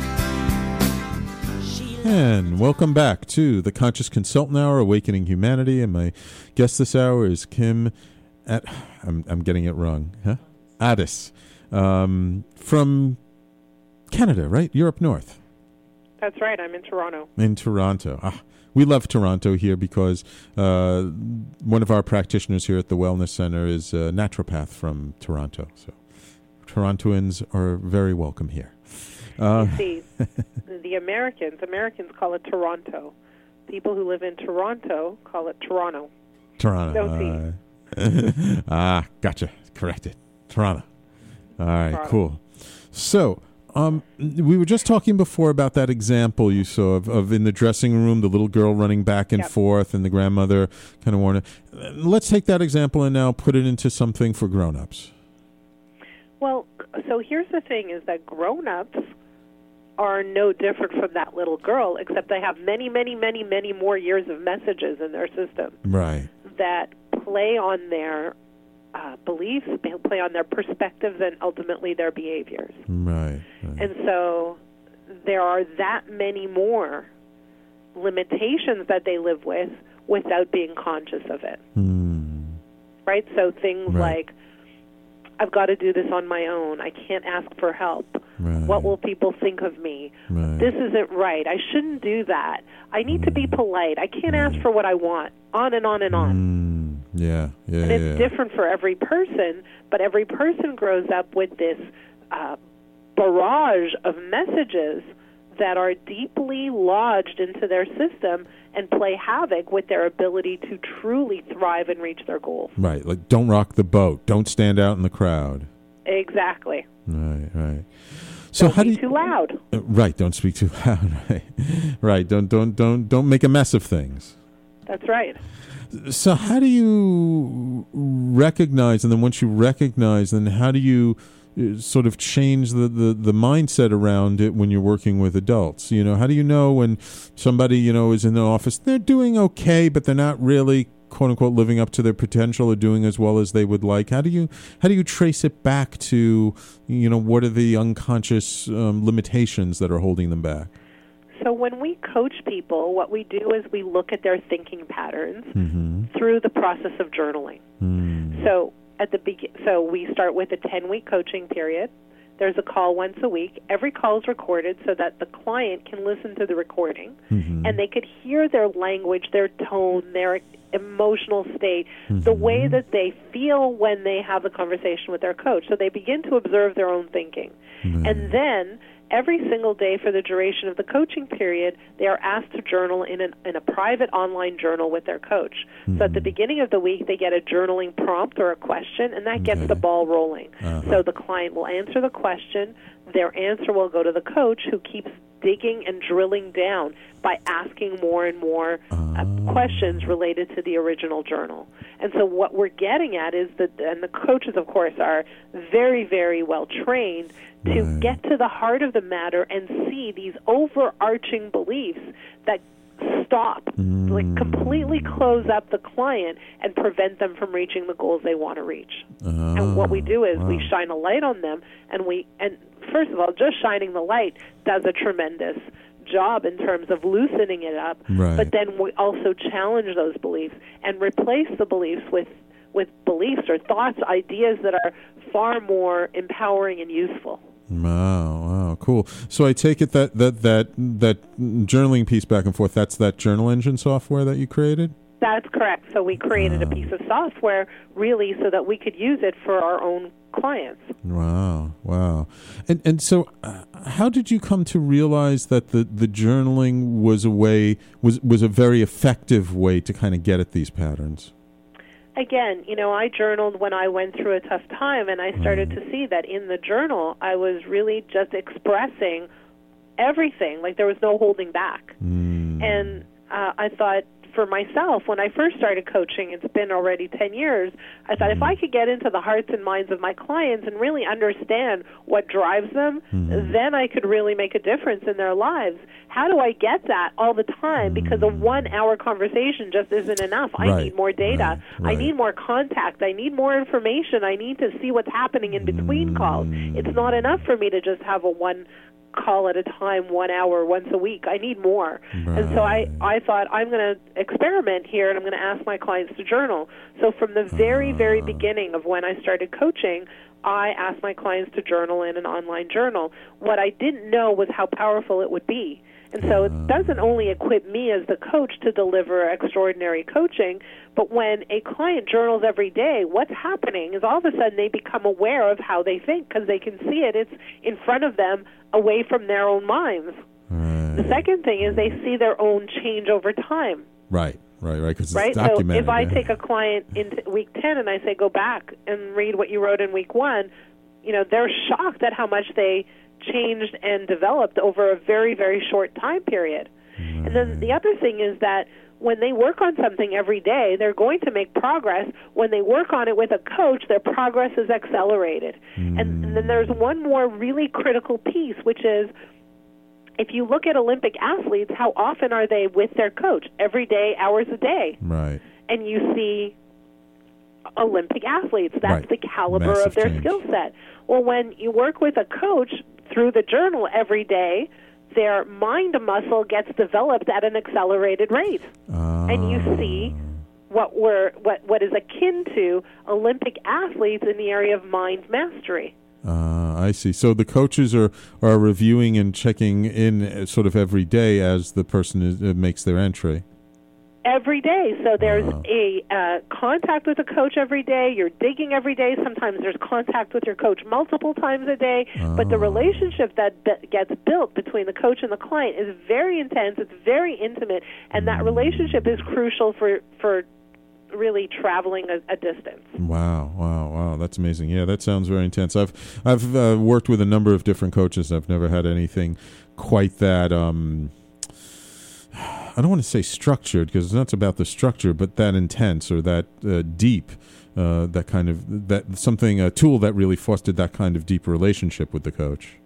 [SPEAKER 4] And welcome back to the Conscious Consultant Hour, Awakening Humanity. And my guest this hour is Kim at, I'm, I'm getting it wrong, huh? Addis. Um, from Canada, right? Europe North.
[SPEAKER 5] That's right. I'm in Toronto.
[SPEAKER 4] In Toronto. Ah, we love Toronto here because uh, one of our practitioners here at the Wellness Center is a naturopath from Toronto. So Torontoans are very welcome here. Uh,
[SPEAKER 5] you see, the Americans, Americans call it Toronto. People who live in Toronto call it Toronto.
[SPEAKER 4] Toronto.
[SPEAKER 5] No uh,
[SPEAKER 4] ah, gotcha. Corrected. Toronto. All right, cool. So, um, we were just talking before about that example you saw of, of in the dressing room, the little girl running back and yep. forth, and the grandmother kind of warning. Let's take that example and now put it into something for grown-ups.
[SPEAKER 5] Well, so here's the thing, is that grown-ups are no different from that little girl, except they have many, many, many, many more years of messages in their system.
[SPEAKER 4] Right.
[SPEAKER 5] That play on their uh, beliefs, play on their perspectives, and ultimately their behaviors.
[SPEAKER 4] Right, right.
[SPEAKER 5] And so there are that many more limitations that they live with without being conscious of it.
[SPEAKER 4] Mm.
[SPEAKER 5] Right? So things
[SPEAKER 4] Right.
[SPEAKER 5] like, I've got to do this on my own. I can't ask for help.
[SPEAKER 4] Right.
[SPEAKER 5] What will people think of me?
[SPEAKER 4] Right.
[SPEAKER 5] This isn't right. I shouldn't do that. I need to be polite. I can't ask for what I want. On and on and on.
[SPEAKER 4] Mm. Yeah, yeah,
[SPEAKER 5] And it's
[SPEAKER 4] yeah.
[SPEAKER 5] different for every person, but every person grows up with this uh, barrage of messages that are deeply lodged into their system and play havoc with their ability to truly thrive and reach their goals.
[SPEAKER 4] Right, like don't rock the boat, don't stand out in the crowd.
[SPEAKER 5] Exactly.
[SPEAKER 4] Right, right. So
[SPEAKER 5] don't
[SPEAKER 4] how
[SPEAKER 5] be
[SPEAKER 4] do you,
[SPEAKER 5] too loud.
[SPEAKER 4] Uh, right, don't speak too loud. Right, right. Don't don't don't don't make a mess of things.
[SPEAKER 5] That's right.
[SPEAKER 4] So how do you recognize, and then once you recognize, then how do you uh, sort of change the, the, the mindset around it when you're working with adults? You know, how do you know when somebody, you know, is in the office, they're doing okay, but they're not really, quote unquote, living up to their potential or doing as well as they would like? How do you how do you trace it back to, you know, what are the unconscious um, limitations that are holding them back?
[SPEAKER 5] So when we coach people, what we do is we look at their thinking patterns
[SPEAKER 4] Mm-hmm.
[SPEAKER 5] through the process of journaling.
[SPEAKER 4] Mm.
[SPEAKER 5] So at the be- so we start with a ten-week coaching period. There's a call once a week. Every call is recorded so that the client can listen to the recording,
[SPEAKER 4] Mm-hmm.
[SPEAKER 5] and they could hear their language, their tone, their emotional state,
[SPEAKER 4] Mm-hmm.
[SPEAKER 5] the way that they feel when they have a conversation with their coach. So they begin to observe their own thinking.
[SPEAKER 4] Mm-hmm.
[SPEAKER 5] And then every single day for the duration of the coaching period, they are asked to journal in, an, in a private online journal with their coach.
[SPEAKER 4] Mm-hmm.
[SPEAKER 5] So at the beginning of the week, they get a journaling prompt or a question, and that gets
[SPEAKER 4] Okay.
[SPEAKER 5] the ball rolling.
[SPEAKER 4] Uh-huh.
[SPEAKER 5] So the client will answer the question. Their answer will go to the coach, who keeps digging and drilling down by asking more and more uh, questions related to the original journal. And so what we're getting at is that, and the coaches, of course, are very, very well trained to
[SPEAKER 4] Right.
[SPEAKER 5] get to the heart of the matter and see these overarching beliefs that stop,
[SPEAKER 4] Mm.
[SPEAKER 5] like completely close up the client and prevent them from reaching the goals they want to reach.
[SPEAKER 4] Oh,
[SPEAKER 5] And what we do is we
[SPEAKER 4] wow.
[SPEAKER 5] shine a light on them, and we and first of all, just shining the light does a tremendous job in terms of loosening it up.
[SPEAKER 4] Right.
[SPEAKER 5] But then we also challenge those beliefs and replace the beliefs with with beliefs or thoughts, ideas that are far more empowering and useful.
[SPEAKER 4] Wow, wow, cool. So I take it that, that, that, that journaling piece back and forth, that's that journal engine software that you created?
[SPEAKER 5] That's correct. So we created a piece of software really so that we could use it for our own clients.
[SPEAKER 4] Wow, wow. And and so uh, how did you come to realize that the, the journaling was a way, was, was a very effective way to kind of get at these patterns?
[SPEAKER 5] Again, you know, I journaled when I went through a tough time, and I started to see that in the journal I was really just expressing everything, like there was no holding back.
[SPEAKER 4] Mm.
[SPEAKER 5] And uh, I thought, for myself, when I first started coaching, it's been already ten years, I thought if I could get into the hearts and minds of my clients and really understand what drives them,
[SPEAKER 4] Mm-hmm.
[SPEAKER 5] then I could really make a difference in their lives. How do I get that all the time? Because a one-hour conversation just isn't enough. I
[SPEAKER 4] Right,
[SPEAKER 5] need more data.
[SPEAKER 4] right, right.
[SPEAKER 5] I need more contact. I need more information. I need to see what's happening in between calls. It's not enough for me to just have a one call at a time, one hour, once a week. I need more. And so I, I thought, I'm going to experiment here, and I'm going to ask my clients to journal. So from the very, very beginning of when I started coaching, I asked my clients to journal in an online journal. What I didn't know was how powerful it would be. And so it doesn't only equip me as the coach to deliver extraordinary coaching, but when a client journals every day, what's happening is all of a sudden they become aware of how they think because they can see it. It's in front of them, away from their own minds.
[SPEAKER 4] Right.
[SPEAKER 5] The second thing is they see their own change over time.
[SPEAKER 4] Right, right, right, because it's
[SPEAKER 5] Right? So
[SPEAKER 4] documented.
[SPEAKER 5] if I
[SPEAKER 4] yeah.
[SPEAKER 5] take a client into week ten and I say, go back and read what you wrote in week one, you know, they're shocked at how much they changed and developed over a very, very short time period. And then the other thing is that when they work on something every day, they're going to make progress. When they work on it with a coach, their progress is accelerated. Mm. And, and then there's one more really critical piece, which is if you look at Olympic athletes, how often are they with their coach? Every day, hours a day.
[SPEAKER 4] Right.
[SPEAKER 5] And you see Olympic athletes. That's
[SPEAKER 4] Right.
[SPEAKER 5] the caliber
[SPEAKER 4] Massive
[SPEAKER 5] of their
[SPEAKER 4] change.
[SPEAKER 5] skill set. Well, when you work with a coach through the journal every day, their mind muscle gets developed at an accelerated rate.
[SPEAKER 4] Uh,
[SPEAKER 5] And you see what we're what what is akin to Olympic athletes in the area of mind mastery.
[SPEAKER 4] Uh, I see. So the coaches are, are reviewing and checking in uh, sort of every day as the person is, uh, makes their entry.
[SPEAKER 5] Every day. So there's
[SPEAKER 4] Wow.
[SPEAKER 5] a uh, contact with a coach every day. You're digging every day. Sometimes there's contact with your coach multiple times a day. But the
[SPEAKER 4] Oh.
[SPEAKER 5] relationship that b- gets built between the coach and the client is very intense. It's very intimate. And that relationship is crucial for, for really traveling a, a distance.
[SPEAKER 4] Wow, wow, wow! That's amazing. Yeah, that sounds very intense. I've I've uh, worked with a number of different coaches. I've never had anything quite that. Um, I don't want to say structured because it's not about the structure, but that intense or that uh, deep. Uh, that kind of that something a tool that really fostered that kind of deep relationship with the coach.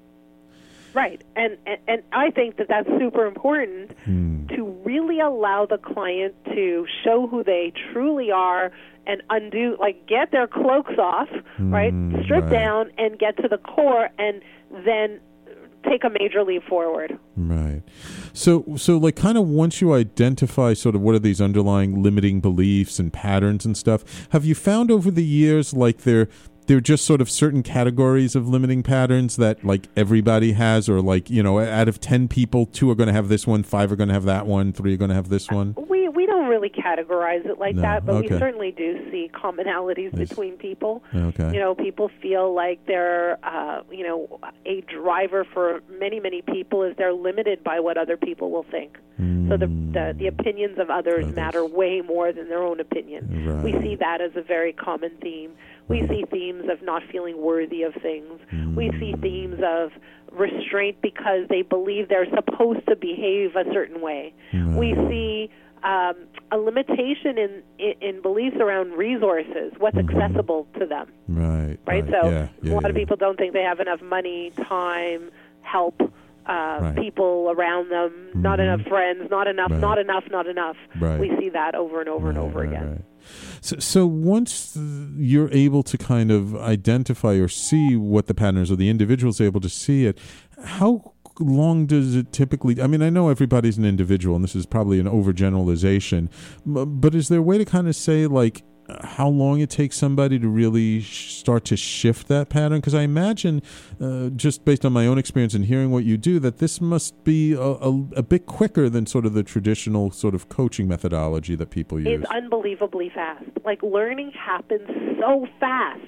[SPEAKER 5] Right, and, and and I think that that's super important
[SPEAKER 4] Hmm.
[SPEAKER 5] to really allow the client to show who they truly are and undo, like get their cloaks off, right?
[SPEAKER 4] Mm,
[SPEAKER 5] Strip
[SPEAKER 4] right.
[SPEAKER 5] down and get to the core, and then take a major leap forward.
[SPEAKER 4] Right. So, so like kind of once you identify sort of what are these underlying limiting beliefs and patterns and stuff, have you found over the years like they're they're just sort of certain categories of limiting patterns that like everybody has, or like, you know, out of ten people, two are going to have this one, five are going to have that one, three are going to have this one?
[SPEAKER 5] We we don't really categorize it like
[SPEAKER 4] No,
[SPEAKER 5] that, but
[SPEAKER 4] okay.
[SPEAKER 5] we certainly do see commonalities
[SPEAKER 4] Yes.
[SPEAKER 5] between people.
[SPEAKER 4] Okay.
[SPEAKER 5] You know, people feel like they're, uh, you know, a driver for many, many people is they're limited by what other people will think. So the, the the opinions of others,
[SPEAKER 4] Others.
[SPEAKER 5] matter way more than their own opinion.
[SPEAKER 4] Right.
[SPEAKER 5] We see that as a very common theme. We see themes of not feeling worthy of things. We see themes of restraint because they believe they're supposed to behave a certain way. We see um, a limitation in, in in beliefs around resources, what's accessible to them.
[SPEAKER 4] Right.
[SPEAKER 5] Right? So
[SPEAKER 4] Yeah, yeah,
[SPEAKER 5] a lot of
[SPEAKER 4] yeah.
[SPEAKER 5] people don't think they have enough money, time, help, uh,
[SPEAKER 4] Right.
[SPEAKER 5] people around them, not enough friends, not enough,
[SPEAKER 4] Right.
[SPEAKER 5] not enough, not enough.
[SPEAKER 4] Right.
[SPEAKER 5] We see that over and over and over
[SPEAKER 4] Right,
[SPEAKER 5] again.
[SPEAKER 4] right. So, so once you're able to kind of identify or see what the pattern is, or the individual's able to see it, how long does it typically? I mean, I know everybody's an individual, and this is probably an overgeneralization, m- but is there a way to kind of say like how long it takes somebody to really sh- start to shift that pattern? Because I imagine, uh, just based on my own experience and hearing what you do, that this must be a, a, a bit quicker than sort of the traditional sort of coaching methodology that people use.
[SPEAKER 5] It's unbelievably fast. Like learning happens so fast.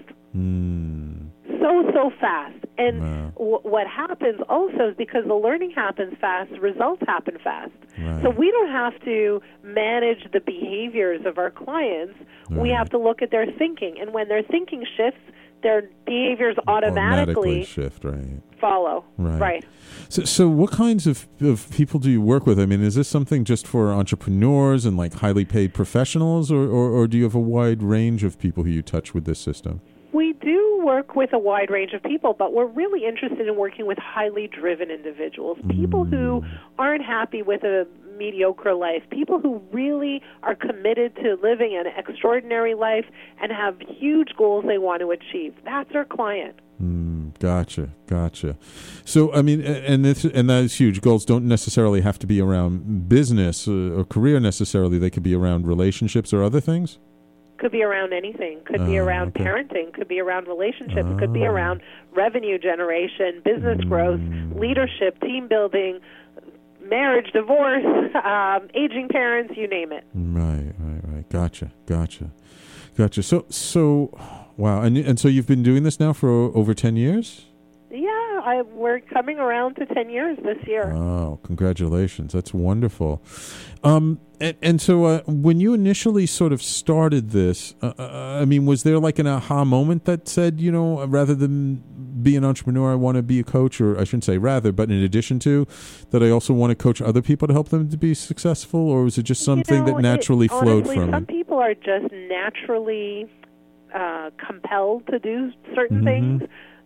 [SPEAKER 4] Mm.
[SPEAKER 5] So, so fast. And
[SPEAKER 4] Wow.
[SPEAKER 5] w- what happens also is because the learning happens fast, results happen fast.
[SPEAKER 4] Right.
[SPEAKER 5] So we don't have to manage the behaviors of our clients. We
[SPEAKER 4] Right.
[SPEAKER 5] have to look at their thinking. And when their thinking shifts, their behaviors automatically,
[SPEAKER 4] shift, right?
[SPEAKER 5] follow.
[SPEAKER 4] Right.
[SPEAKER 5] Right.
[SPEAKER 4] So, so what kinds of, of people do you work with? I mean, is this something just for entrepreneurs and like highly paid professionals, or, or, or do you have a wide range of people who you touch with this system?
[SPEAKER 5] We do work with a wide range of people, but we're really interested in working with highly driven individuals, people who aren't happy with a mediocre life, people who really are committed to living an extraordinary life and have huge goals they want to achieve. That's our client.
[SPEAKER 4] Mm, gotcha, gotcha. So, I mean, a- and this, and that is huge. Goals don't necessarily have to be around business uh, or career necessarily. They could be around relationships or other things.
[SPEAKER 5] Could be around anything. Could be
[SPEAKER 4] Oh,
[SPEAKER 5] around
[SPEAKER 4] okay.
[SPEAKER 5] parenting. Could be around relationships. Could be
[SPEAKER 4] Oh.
[SPEAKER 5] around revenue generation, business growth, leadership, team building, marriage, divorce, um, aging parents, you name it.
[SPEAKER 4] Right, right, right. Gotcha, gotcha, gotcha. So, so, wow. And and so you've been doing this now for o- over ten years?
[SPEAKER 5] Yeah, I, we're coming around to ten years this year.
[SPEAKER 4] Oh, congratulations. That's wonderful. Um, and, and so uh, when you initially sort of started this, uh, uh, I mean, was there like an aha moment that said, you know, rather than be an entrepreneur, I want to be a coach, or I shouldn't say rather, but in addition to, that I also want to coach other people to help them to be successful? Or was it just something
[SPEAKER 5] You know,
[SPEAKER 4] that naturally
[SPEAKER 5] it,
[SPEAKER 4] flowed
[SPEAKER 5] honestly,
[SPEAKER 4] from
[SPEAKER 5] some
[SPEAKER 4] it?
[SPEAKER 5] people are just naturally uh, compelled to do certain
[SPEAKER 4] Mhm.
[SPEAKER 5] things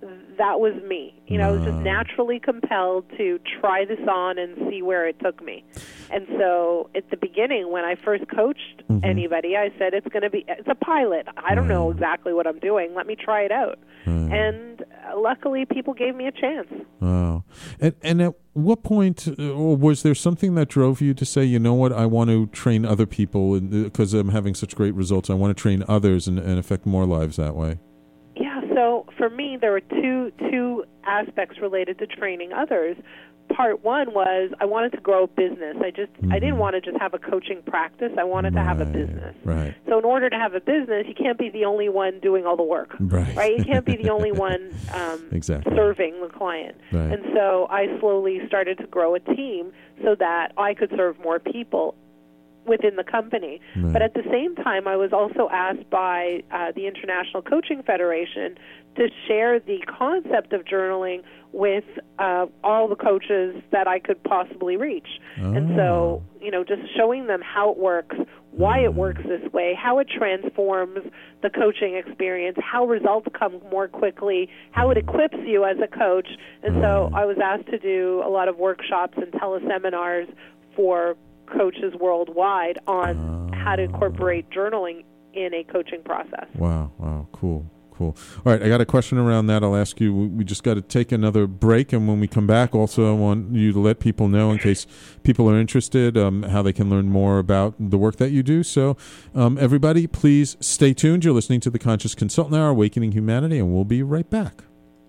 [SPEAKER 5] that was me. You know, I was just naturally compelled to try this on and see where it took me. And so at the beginning, when I first coached mm-hmm. anybody, I said, it's going to be, it's a pilot. I don't know exactly what I'm doing. Let me try it out. Mm. And uh, luckily, people gave me a chance.
[SPEAKER 4] Wow. And, and at what point, or was there something that drove you to say, you know what, I want to train other people because I'm having such great results. I want to train others and, and affect more lives that way?
[SPEAKER 5] Yeah, so for me, there were two two aspects related to training others. Part one was I wanted to grow a business. I just mm-hmm. I didn't want to just have a coaching practice. I wanted
[SPEAKER 4] right,
[SPEAKER 5] to have a business.
[SPEAKER 4] Right.
[SPEAKER 5] So in order to have a business, you can't be the only one doing all the work.
[SPEAKER 4] Right.
[SPEAKER 5] Right? You can't be the only one um,
[SPEAKER 4] exactly.
[SPEAKER 5] serving the client.
[SPEAKER 4] Right.
[SPEAKER 5] And so I slowly started to grow a team so that I could serve more people within the company.
[SPEAKER 4] Right.
[SPEAKER 5] But at the same time, I was also asked by uh, the International Coaching Federation to share the concept of journaling with uh, all the coaches that I could possibly reach.
[SPEAKER 4] Oh.
[SPEAKER 5] And so, you know, just showing them how it works, why it works this way, how it transforms the coaching experience, how results come more quickly, how it equips you as a coach. And so I was asked to do a lot of workshops and teleseminars for coaches worldwide on uh, how to incorporate journaling in a coaching process.
[SPEAKER 4] Wow, wow, cool, cool. All right, I got a question around that. I'll ask you. We just got to take another break, and when we come back, also I want you to let people know, in case people are interested, um, how they can learn more about the work that you do. So um, everybody, please stay tuned. You're listening to the Conscious Consultant Hour, Awakening Humanity, and we'll be right back.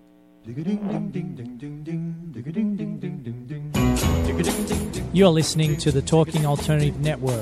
[SPEAKER 6] You're listening to the Talking Alternative Network.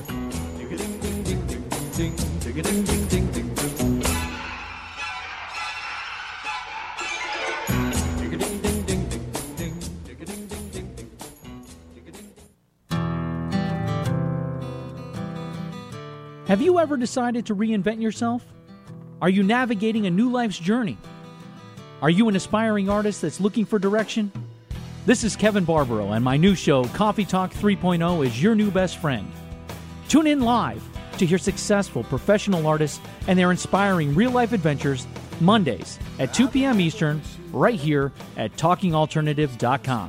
[SPEAKER 6] Have you ever decided to reinvent yourself? Are you navigating a new life's journey? Are you an aspiring artist that's looking for direction? This is Kevin Barbaro, and my new show, Coffee Talk three point oh, is your new best friend. Tune in live to hear successful professional artists and their inspiring real-life adventures Mondays at two p.m. Eastern, right here at talking alternative dot com.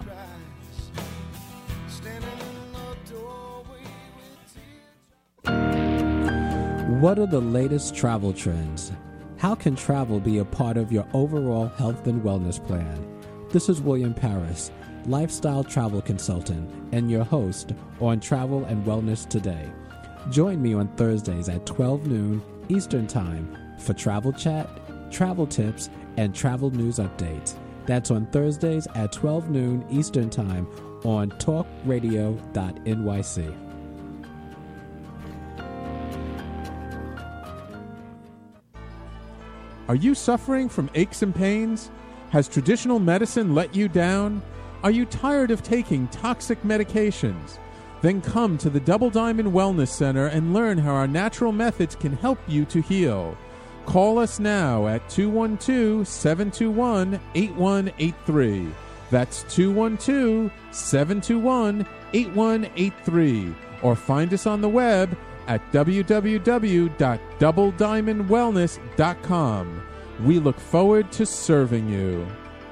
[SPEAKER 7] What are the latest travel trends? How can travel be a part of your overall health and wellness plan? This is William Paris, lifestyle travel consultant, and your host on Travel and Wellness Today. Join me on Thursdays at twelve noon Eastern Time for travel chat, travel tips, and travel news updates. That's on Thursdays at twelve noon Eastern Time on talk radio dot n y c.
[SPEAKER 4] Are you suffering from aches and pains? Has traditional medicine let you down? Are you tired of taking toxic medications? Then come to the Double Diamond Wellness Center and learn how our natural methods can help you to heal. Call us now at two one two, seven two one, eight one eight three. That's two one two, seven two one, eight one eight three. Or find us on the web at w w w dot double diamond wellness dot com. We look forward to serving you.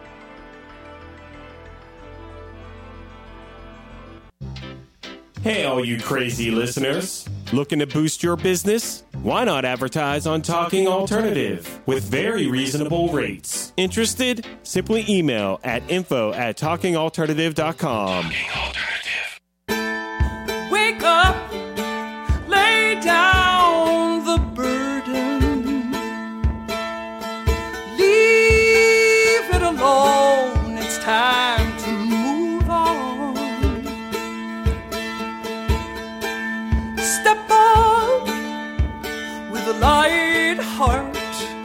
[SPEAKER 13] Hey, all you crazy listeners. Looking to boost your business? Why not advertise on Talking Alternative with very reasonable rates? Interested? Simply email at info at talking alternative dot com. Talking Alternative.
[SPEAKER 14] Wake up, lay down the burden, leave it alone, it's time to move on. Step up with a light heart,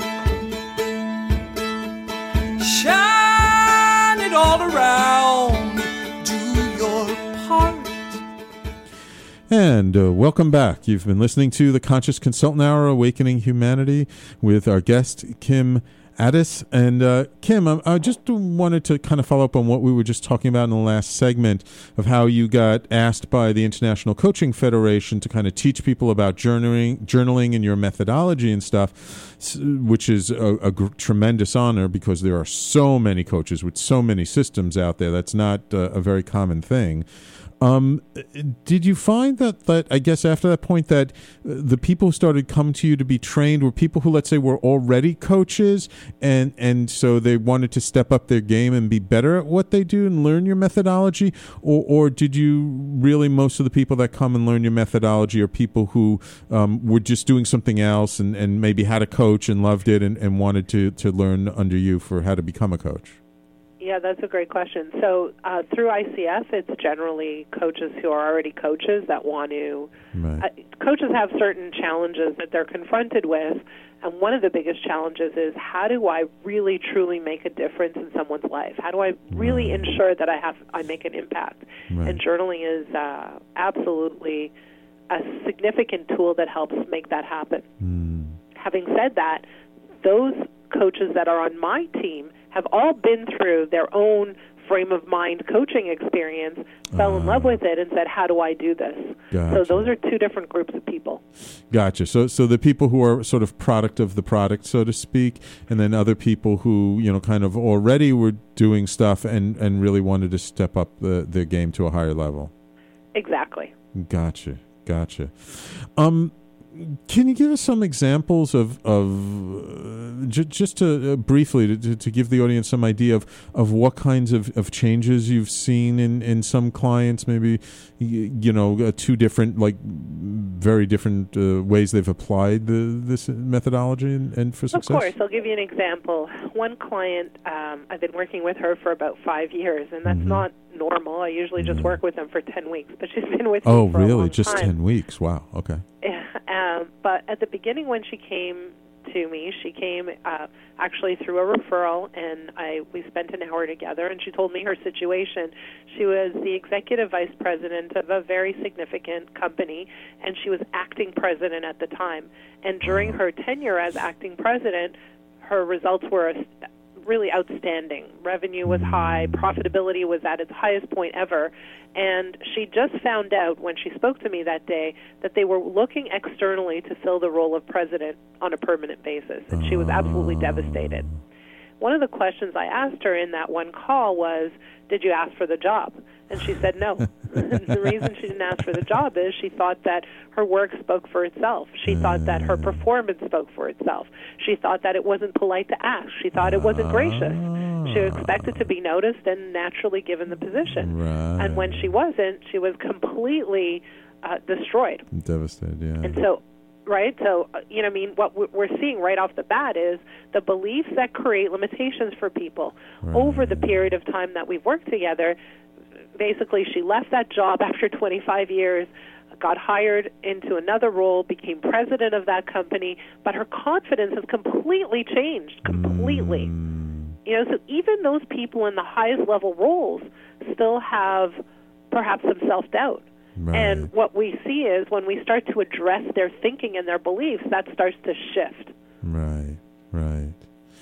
[SPEAKER 14] shine it all around, do your part.
[SPEAKER 4] And uh, welcome back. You've been listening to the Conscious Consultant Hour, Awakening Humanity, with our guest, Kim Addis. And uh, Kim, I, I just wanted to kind of follow up on what we were just talking about in the last segment of how you got asked by the International Coaching Federation to kind of teach people about journaling, journaling and your methodology and stuff, which is a, a gr- tremendous honor because there are so many coaches with so many systems out there. That's not uh, a very common thing. Um, did you find that, that, I guess after that point, that the people who started coming to you to be trained were people who, let's say, were already coaches and, and so they wanted to step up their game and be better at what they do and learn your methodology? Or, or did you really, most of the people that come and learn your methodology are people who um, were just doing something else and, and maybe had a coach and loved it and, and wanted to, to learn under you for how to become a coach?
[SPEAKER 5] Yeah, that's a great question. So uh, through I C F, it's generally coaches who are already coaches that want to... Right. Uh, coaches have certain challenges that they're confronted with, and one of the biggest challenges is how do I really, truly make a difference in someone's life? How do I really right. ensure that I have I make an impact? Right. And journaling is uh, absolutely a significant tool that helps make that happen. Mm. Having said that, those coaches that are on my team have all been through their own frame of mind coaching experience, fell uh, in love with it, and said, how do I do this? Gotcha. So those are two different groups of people.
[SPEAKER 4] Gotcha. So so the people who are sort of product of the product, so to speak, and then other people who, you know, kind of already were doing stuff and, and really wanted to step up the, their game to a higher level.
[SPEAKER 5] Exactly.
[SPEAKER 4] Gotcha. Gotcha. Um, Can you give us some examples of, of uh, j- just to uh, briefly to, to give the audience some idea of, of what kinds of, of changes you've seen in, in some clients, maybe, you, you know, uh, two different, like very different uh, ways they've applied the, this methodology and, and for success?
[SPEAKER 5] Of course. I'll give you an example. One client, um, I've been working with her for about five years, and that's mm-hmm. not normal. I usually just work with them for ten weeks, but she's been with
[SPEAKER 4] oh,
[SPEAKER 5] me for
[SPEAKER 4] really?
[SPEAKER 5] a long
[SPEAKER 4] Just
[SPEAKER 5] time.
[SPEAKER 4] ten weeks? Wow. Okay.
[SPEAKER 5] Yeah, um, but at the beginning when she came to me, she came uh, actually through a referral, and I we spent an hour together, and she told me her situation. She was the executive vice president of a very significant company, and she was acting president at the time. And during her tenure as acting president, her results were really outstanding. Revenue was high, profitability was at its highest point ever, and she just found out when she spoke to me that day that they were looking externally to fill the role of president on a permanent basis, and she was absolutely devastated. One of the questions I asked her in that one call was, did you ask for the job? And she said no. The reason she didn't ask for the job is she thought that her work spoke for itself. She thought that her performance spoke for itself. She thought that it wasn't polite to ask. She thought it wasn't gracious. She expected to be noticed and naturally given the position.
[SPEAKER 4] Right.
[SPEAKER 5] And when she wasn't, she was completely uh, destroyed.
[SPEAKER 4] Devastated, yeah.
[SPEAKER 5] And so, right? So, uh, you know, I mean, what we're seeing right off the bat is the beliefs that create limitations for people. Right. Over the period of time that we've worked together, basically she left that job after twenty-five years, got hired into another role, became president of that company, but her confidence has completely changed, completely. Mm. You know, so even those people in the highest level roles still have perhaps some self-doubt. Right. And what we see is when we start to address their thinking and their beliefs, that starts to shift.
[SPEAKER 4] Right, right.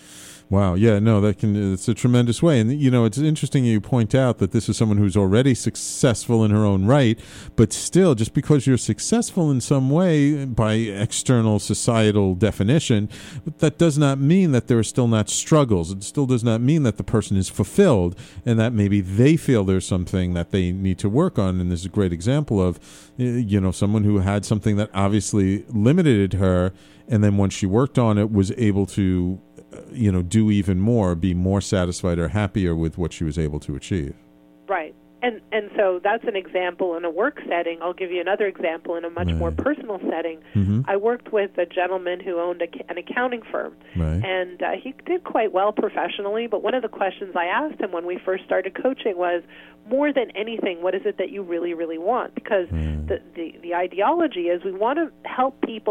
[SPEAKER 4] Wow, yeah, no, that can, it's a tremendous way. And, you know, it's interesting you point out that this is someone who's already successful in her own right, but still, just because you're successful in some way by external societal definition, that does not mean that there are still not struggles. It still does not mean that the person is fulfilled and that maybe they feel there's something that they need to work on. And this is a great example of, you know, someone who had something that obviously limited her, and then once she worked on it, was able to, you know, do even more, be more satisfied or happier with what she was able to achieve.
[SPEAKER 5] Right. And and so that's an example in a work setting. I'll give you another example in a much right. more personal setting. Mm-hmm. I worked with a gentleman who owned a, an accounting firm, right. and uh, he did quite well professionally, but one of the questions I asked him when we first started coaching was, more than anything, what is it that you really, really want? Because right. the, the, the ideology is we want to help people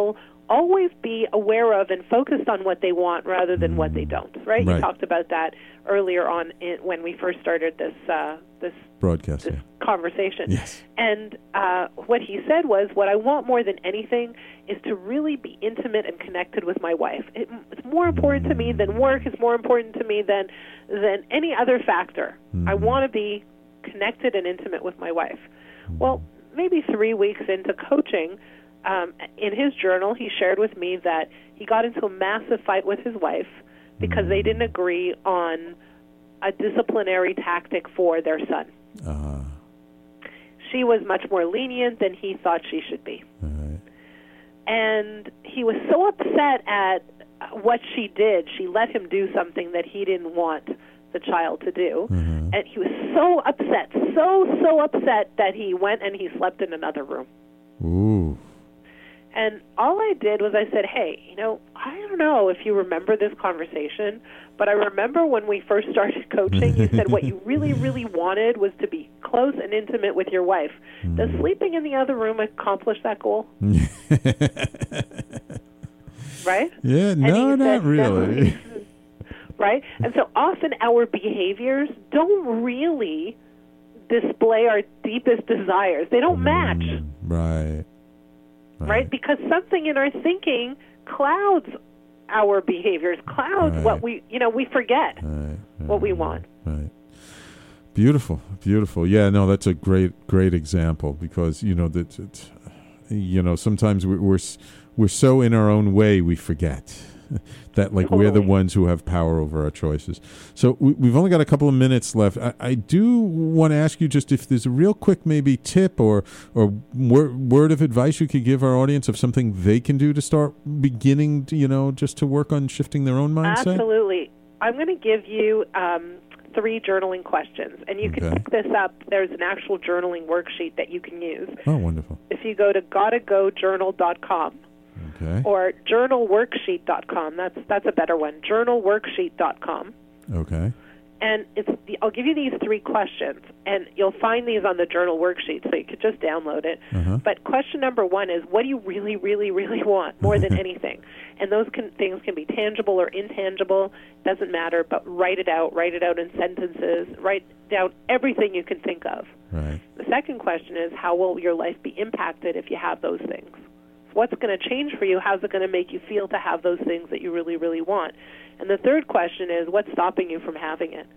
[SPEAKER 5] always be aware of and focused on what they want rather than what they don't, right?
[SPEAKER 4] Right.
[SPEAKER 5] You talked about that earlier on in, when we first started this uh, this
[SPEAKER 4] broadcast
[SPEAKER 5] this
[SPEAKER 4] yeah.
[SPEAKER 5] conversation.
[SPEAKER 4] Yes.
[SPEAKER 5] And uh, what he said was, what I want more than anything is to really be intimate and connected with my wife. It, it's more important to me than work. It's more important to me than than any other factor.
[SPEAKER 4] Mm.
[SPEAKER 5] I want to be connected and intimate with my wife. Well, maybe three weeks into coaching, um, in his journal, he shared with me that he got into a massive fight with his wife because they didn't agree on a disciplinary tactic for their son.
[SPEAKER 4] Uh,
[SPEAKER 5] she was much more lenient than he thought she should be.
[SPEAKER 4] right.
[SPEAKER 5] And he was so upset at what she did. She let him do something that he didn't want the child to do.
[SPEAKER 4] Mm-hmm.
[SPEAKER 5] And he was so upset, so, so upset that he went and he slept in another room.
[SPEAKER 4] Ooh.
[SPEAKER 5] And all I did was I said, hey, you know, I don't know if you remember this conversation, but I remember when we first started coaching, you said what you really, really wanted was to be close and intimate with your wife. Mm. Does sleeping in the other room accomplish that goal? Right?
[SPEAKER 4] Yeah, no, not really.
[SPEAKER 5] No. Right? And so often our behaviors don't really display our deepest desires. They don't match.
[SPEAKER 4] Mm, right.
[SPEAKER 5] right. Right? Because something in our thinking clouds our behaviors, clouds
[SPEAKER 4] right.
[SPEAKER 5] what we, you know, we forget
[SPEAKER 4] right. Right.
[SPEAKER 5] what we want.
[SPEAKER 4] Right. Beautiful. Beautiful. Yeah, no, that's a great, great example because, you know, that, that you know, sometimes we're, we're, we're so in our own way we forget. That like totally. We're the ones who have power over our choices. So we, we've only got a couple of minutes left. I, I do want to ask you just if there's a real quick maybe tip or or wor- word of advice you could give our audience of something they can do to start beginning, to, you know, just to work on shifting their own mindset.
[SPEAKER 5] Absolutely. I'm going to give you um, three journaling questions, and you
[SPEAKER 4] okay.
[SPEAKER 5] can pick this up. There's an actual journaling worksheet that you can use.
[SPEAKER 4] Oh, wonderful.
[SPEAKER 5] If you go to gotta go journal dot com.
[SPEAKER 4] Okay.
[SPEAKER 5] Or journal worksheet dot com. That's that's a better one. journal worksheet dot com.
[SPEAKER 4] Okay.
[SPEAKER 5] And it's the, I'll give you these three questions, and you'll find these on the journal worksheet, so you could just download it.
[SPEAKER 4] Uh-huh.
[SPEAKER 5] But question number one is, what do you really, really, really want more than anything? And those can, things can be tangible or intangible. Doesn't matter, but write it out. Write it out in sentences. Write down everything you can think of.
[SPEAKER 4] Right.
[SPEAKER 5] The second question is, how will your life be impacted if you have those things? What's going to change for you? How's it going to make you feel to have those things that you really, really want? And the third question is, what's stopping you from having it?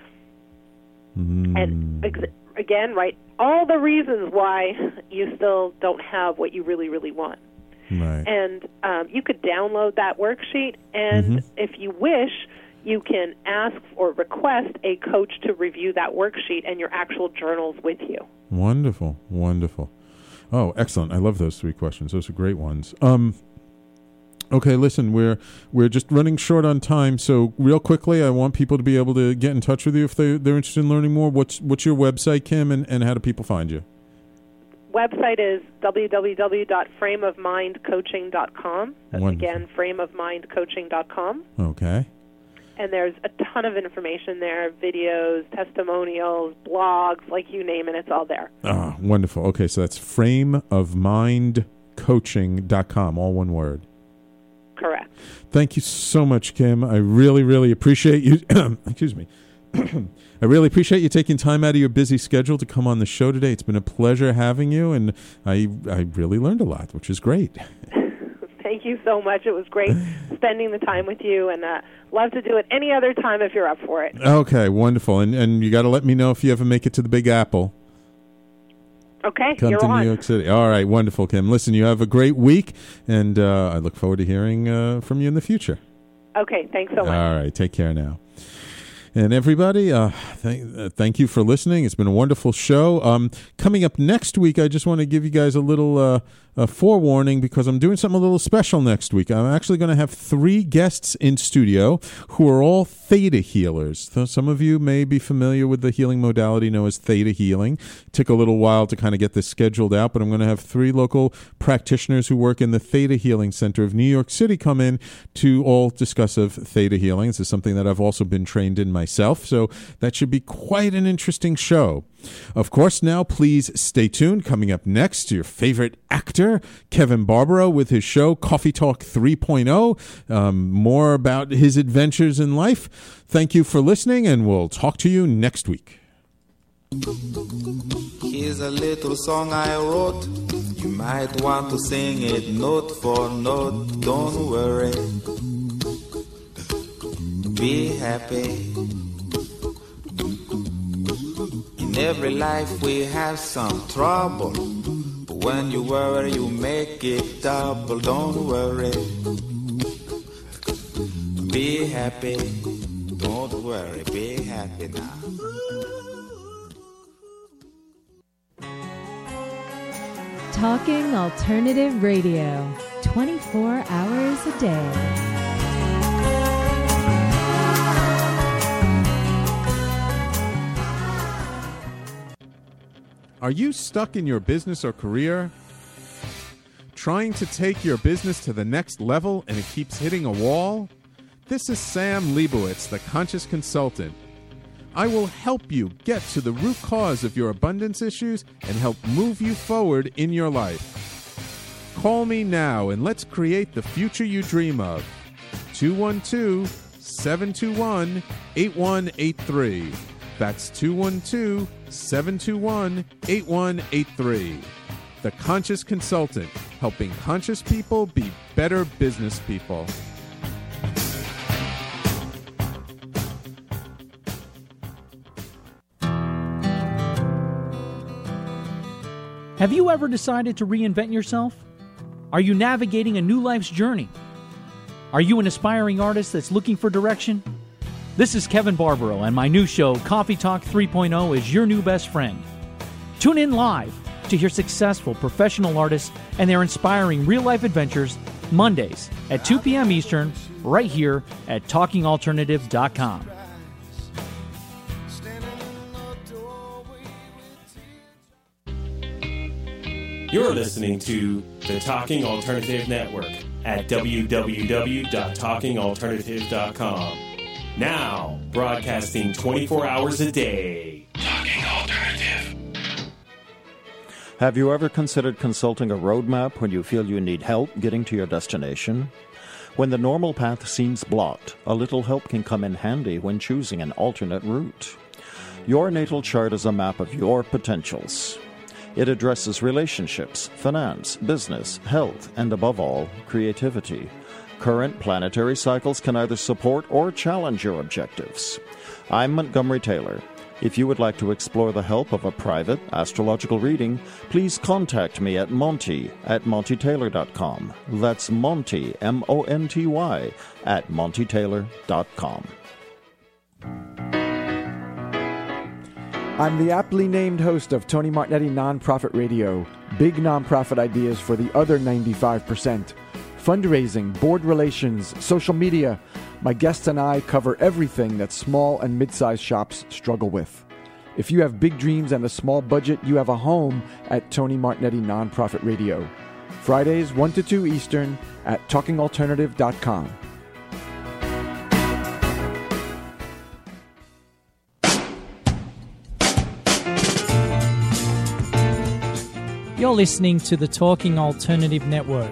[SPEAKER 4] Mm.
[SPEAKER 5] And ex- again, right, all the reasons why you still don't have what you really, really want.
[SPEAKER 4] Right.
[SPEAKER 5] And um, you could download that worksheet, and
[SPEAKER 4] mm-hmm.
[SPEAKER 5] if you wish, you can ask or request a coach to review that worksheet and your actual journals with you.
[SPEAKER 4] Wonderful, wonderful. Oh, excellent. I love those three questions. Those are great ones. Um, okay, listen, we're we're just running short on time, so real quickly, I want people to be able to get in touch with you if they, they're interested in learning more. What's what's your website, Kim, and, and how do people find you?
[SPEAKER 5] Website is w w w dot frame of mind coaching dot com. That's
[SPEAKER 4] Wonderful.
[SPEAKER 5] Again, frame of mind coaching dot com.
[SPEAKER 4] Okay.
[SPEAKER 5] And there's a ton of information there, videos, testimonials, blogs, like you name it, it's all there.
[SPEAKER 4] Ah, wonderful. Okay, so that's frame of mind coaching dot com, all one word.
[SPEAKER 5] Correct.
[SPEAKER 4] Thank you so much, Kim. I really, really appreciate you. Excuse me. I really appreciate you taking time out of your busy schedule to come on the show today. It's been a pleasure having you, and I I really learned a lot, which is great.
[SPEAKER 5] Thank you so much. It was great spending the time with you, and uh, love to do it any other time if you're up for it.
[SPEAKER 4] Okay, wonderful. And and you got to let me know if you ever make it to the Big Apple.
[SPEAKER 5] Okay,
[SPEAKER 4] Come
[SPEAKER 5] you're
[SPEAKER 4] to
[SPEAKER 5] on.
[SPEAKER 4] New York City. All right, wonderful, Kim. Listen, you have a great week, and uh, I look forward to hearing uh, from you in the future.
[SPEAKER 5] Okay, thanks so much.
[SPEAKER 4] All right, take care now. And everybody, uh, thank, uh, thank you for listening. It's been a wonderful show. Um, coming up next week, I just want to give you guys a little uh, a forewarning because I'm doing something a little special next week. I'm actually going to have three guests in studio who are all theta healers. So some of you may be familiar with the healing modality known as theta healing. It took a little while to kind of get this scheduled out, but I'm going to have three local practitioners who work in the Theta Healing Center of New York City come in to all discuss of theta healing. This is something that I've also been trained in myself, so that should be quite an interesting show. Of course, now please stay tuned. Coming up next, your favorite actor manager, Kevin Barbaro, with his show Coffee Talk three point oh. Um, more about his adventures in life. Thank you for listening, and we'll talk to you next week.
[SPEAKER 15] Here's a little song I wrote. You might want to sing it note for note. Don't worry. Be happy. In every life we have some trouble. But when you worry, you make it double. Don't worry. Be happy. Don't worry. Be happy now.
[SPEAKER 3] Talking Alternative Radio, twenty-four hours a day.
[SPEAKER 4] Are you stuck in your business or career? Trying to take your business to the next level and it keeps hitting a wall? This is Sam Leibowitz, the Conscious Consultant. I will help you get to the root cause of your abundance issues and help move you forward in your life. Call me now and let's create the future you dream of. two one two, seven two one, eight one eight three. That's two one two, seven two one, eight one eight three. The Conscious Consultant, helping conscious people be better business people.
[SPEAKER 6] Have you ever decided to reinvent yourself? Are you navigating a new life's journey? Are you an aspiring artist that's looking for direction? This is Kevin Barbaro, and my new show, Coffee Talk three point oh, is your new best friend. Tune in live to hear successful professional artists and their inspiring real-life adventures Mondays at two p.m. Eastern, right here at talking alternative dot com.
[SPEAKER 13] You're listening to the Talking Alternative Network at w w w dot talking alternative dot com. Now, broadcasting twenty-four hours a day. Talking Alternative.
[SPEAKER 11] Have you ever considered consulting a roadmap when you feel you need help getting to your destination? When the normal path seems blocked, a little help can come in handy when choosing an alternate route. Your natal chart is a map of your potentials. It addresses relationships, finance, business, health, and above all, creativity. Current planetary cycles can either support or challenge your objectives. I'm Montgomery Taylor. If you would like to explore the help of a private astrological reading, please contact me at Monty at monty taylor dot com. That's Monty, M O N T Y, at monty taylor dot com.
[SPEAKER 10] I'm the aptly named host of Tony Martignetti Nonprofit Radio. Big nonprofit ideas for the other ninety-five percent. Fundraising, board relations, social media. My guests and I cover everything that small and mid-sized shops struggle with. If you have big dreams and a small budget, you have a home at Tony Martignetti Nonprofit Radio. Fridays, one to two Eastern at talking alternative dot com.
[SPEAKER 16] You're listening to the Talking Alternative Network.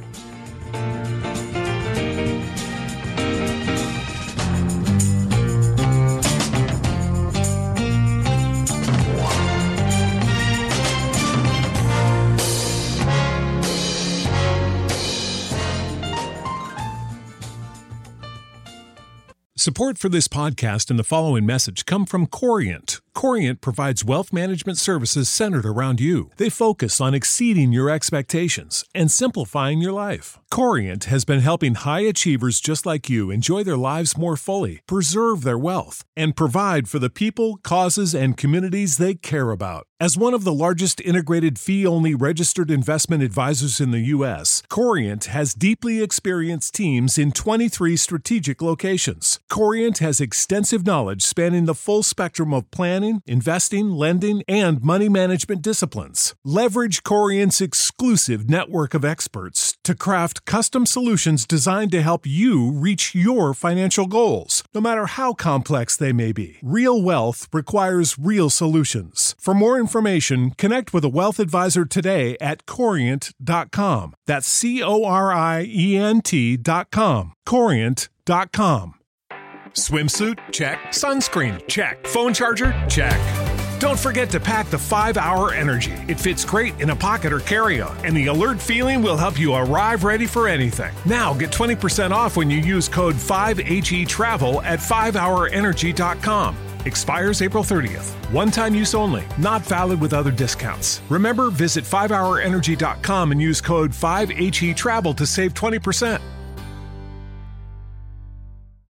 [SPEAKER 17] Support for this podcast and the following message come from Corient. Corient provides wealth management services centered around you. They focus on exceeding your expectations and simplifying your life. Corient has been helping high achievers just like you enjoy their lives more fully, preserve their wealth, and provide for the people, causes, and communities they care about. As one of the largest integrated fee-only registered investment advisors in the U S, Corient has deeply experienced teams in twenty-three strategic locations. Corient has extensive knowledge spanning the full spectrum of planning, planning, investing, lending, and money management disciplines. Leverage Corient's exclusive network of experts to craft custom solutions designed to help you reach your financial goals, no matter how complex they may be. Real wealth requires real solutions. For more information, connect with a wealth advisor today at corient dot com. That's C O R I E N T dot com. corient dot com. Swimsuit? Check. Sunscreen? Check. Phone charger? Check. Don't forget to pack the five hour Energy. It fits great in a pocket or carry-on, and the alert feeling will help you arrive ready for anything. Now get twenty percent off when you use code five H E Travel at five hour energy dot com. Expires April thirtieth. One-time use only. Not valid with other discounts. Remember, visit five hour energy dot com and use code five H E Travel to save twenty percent.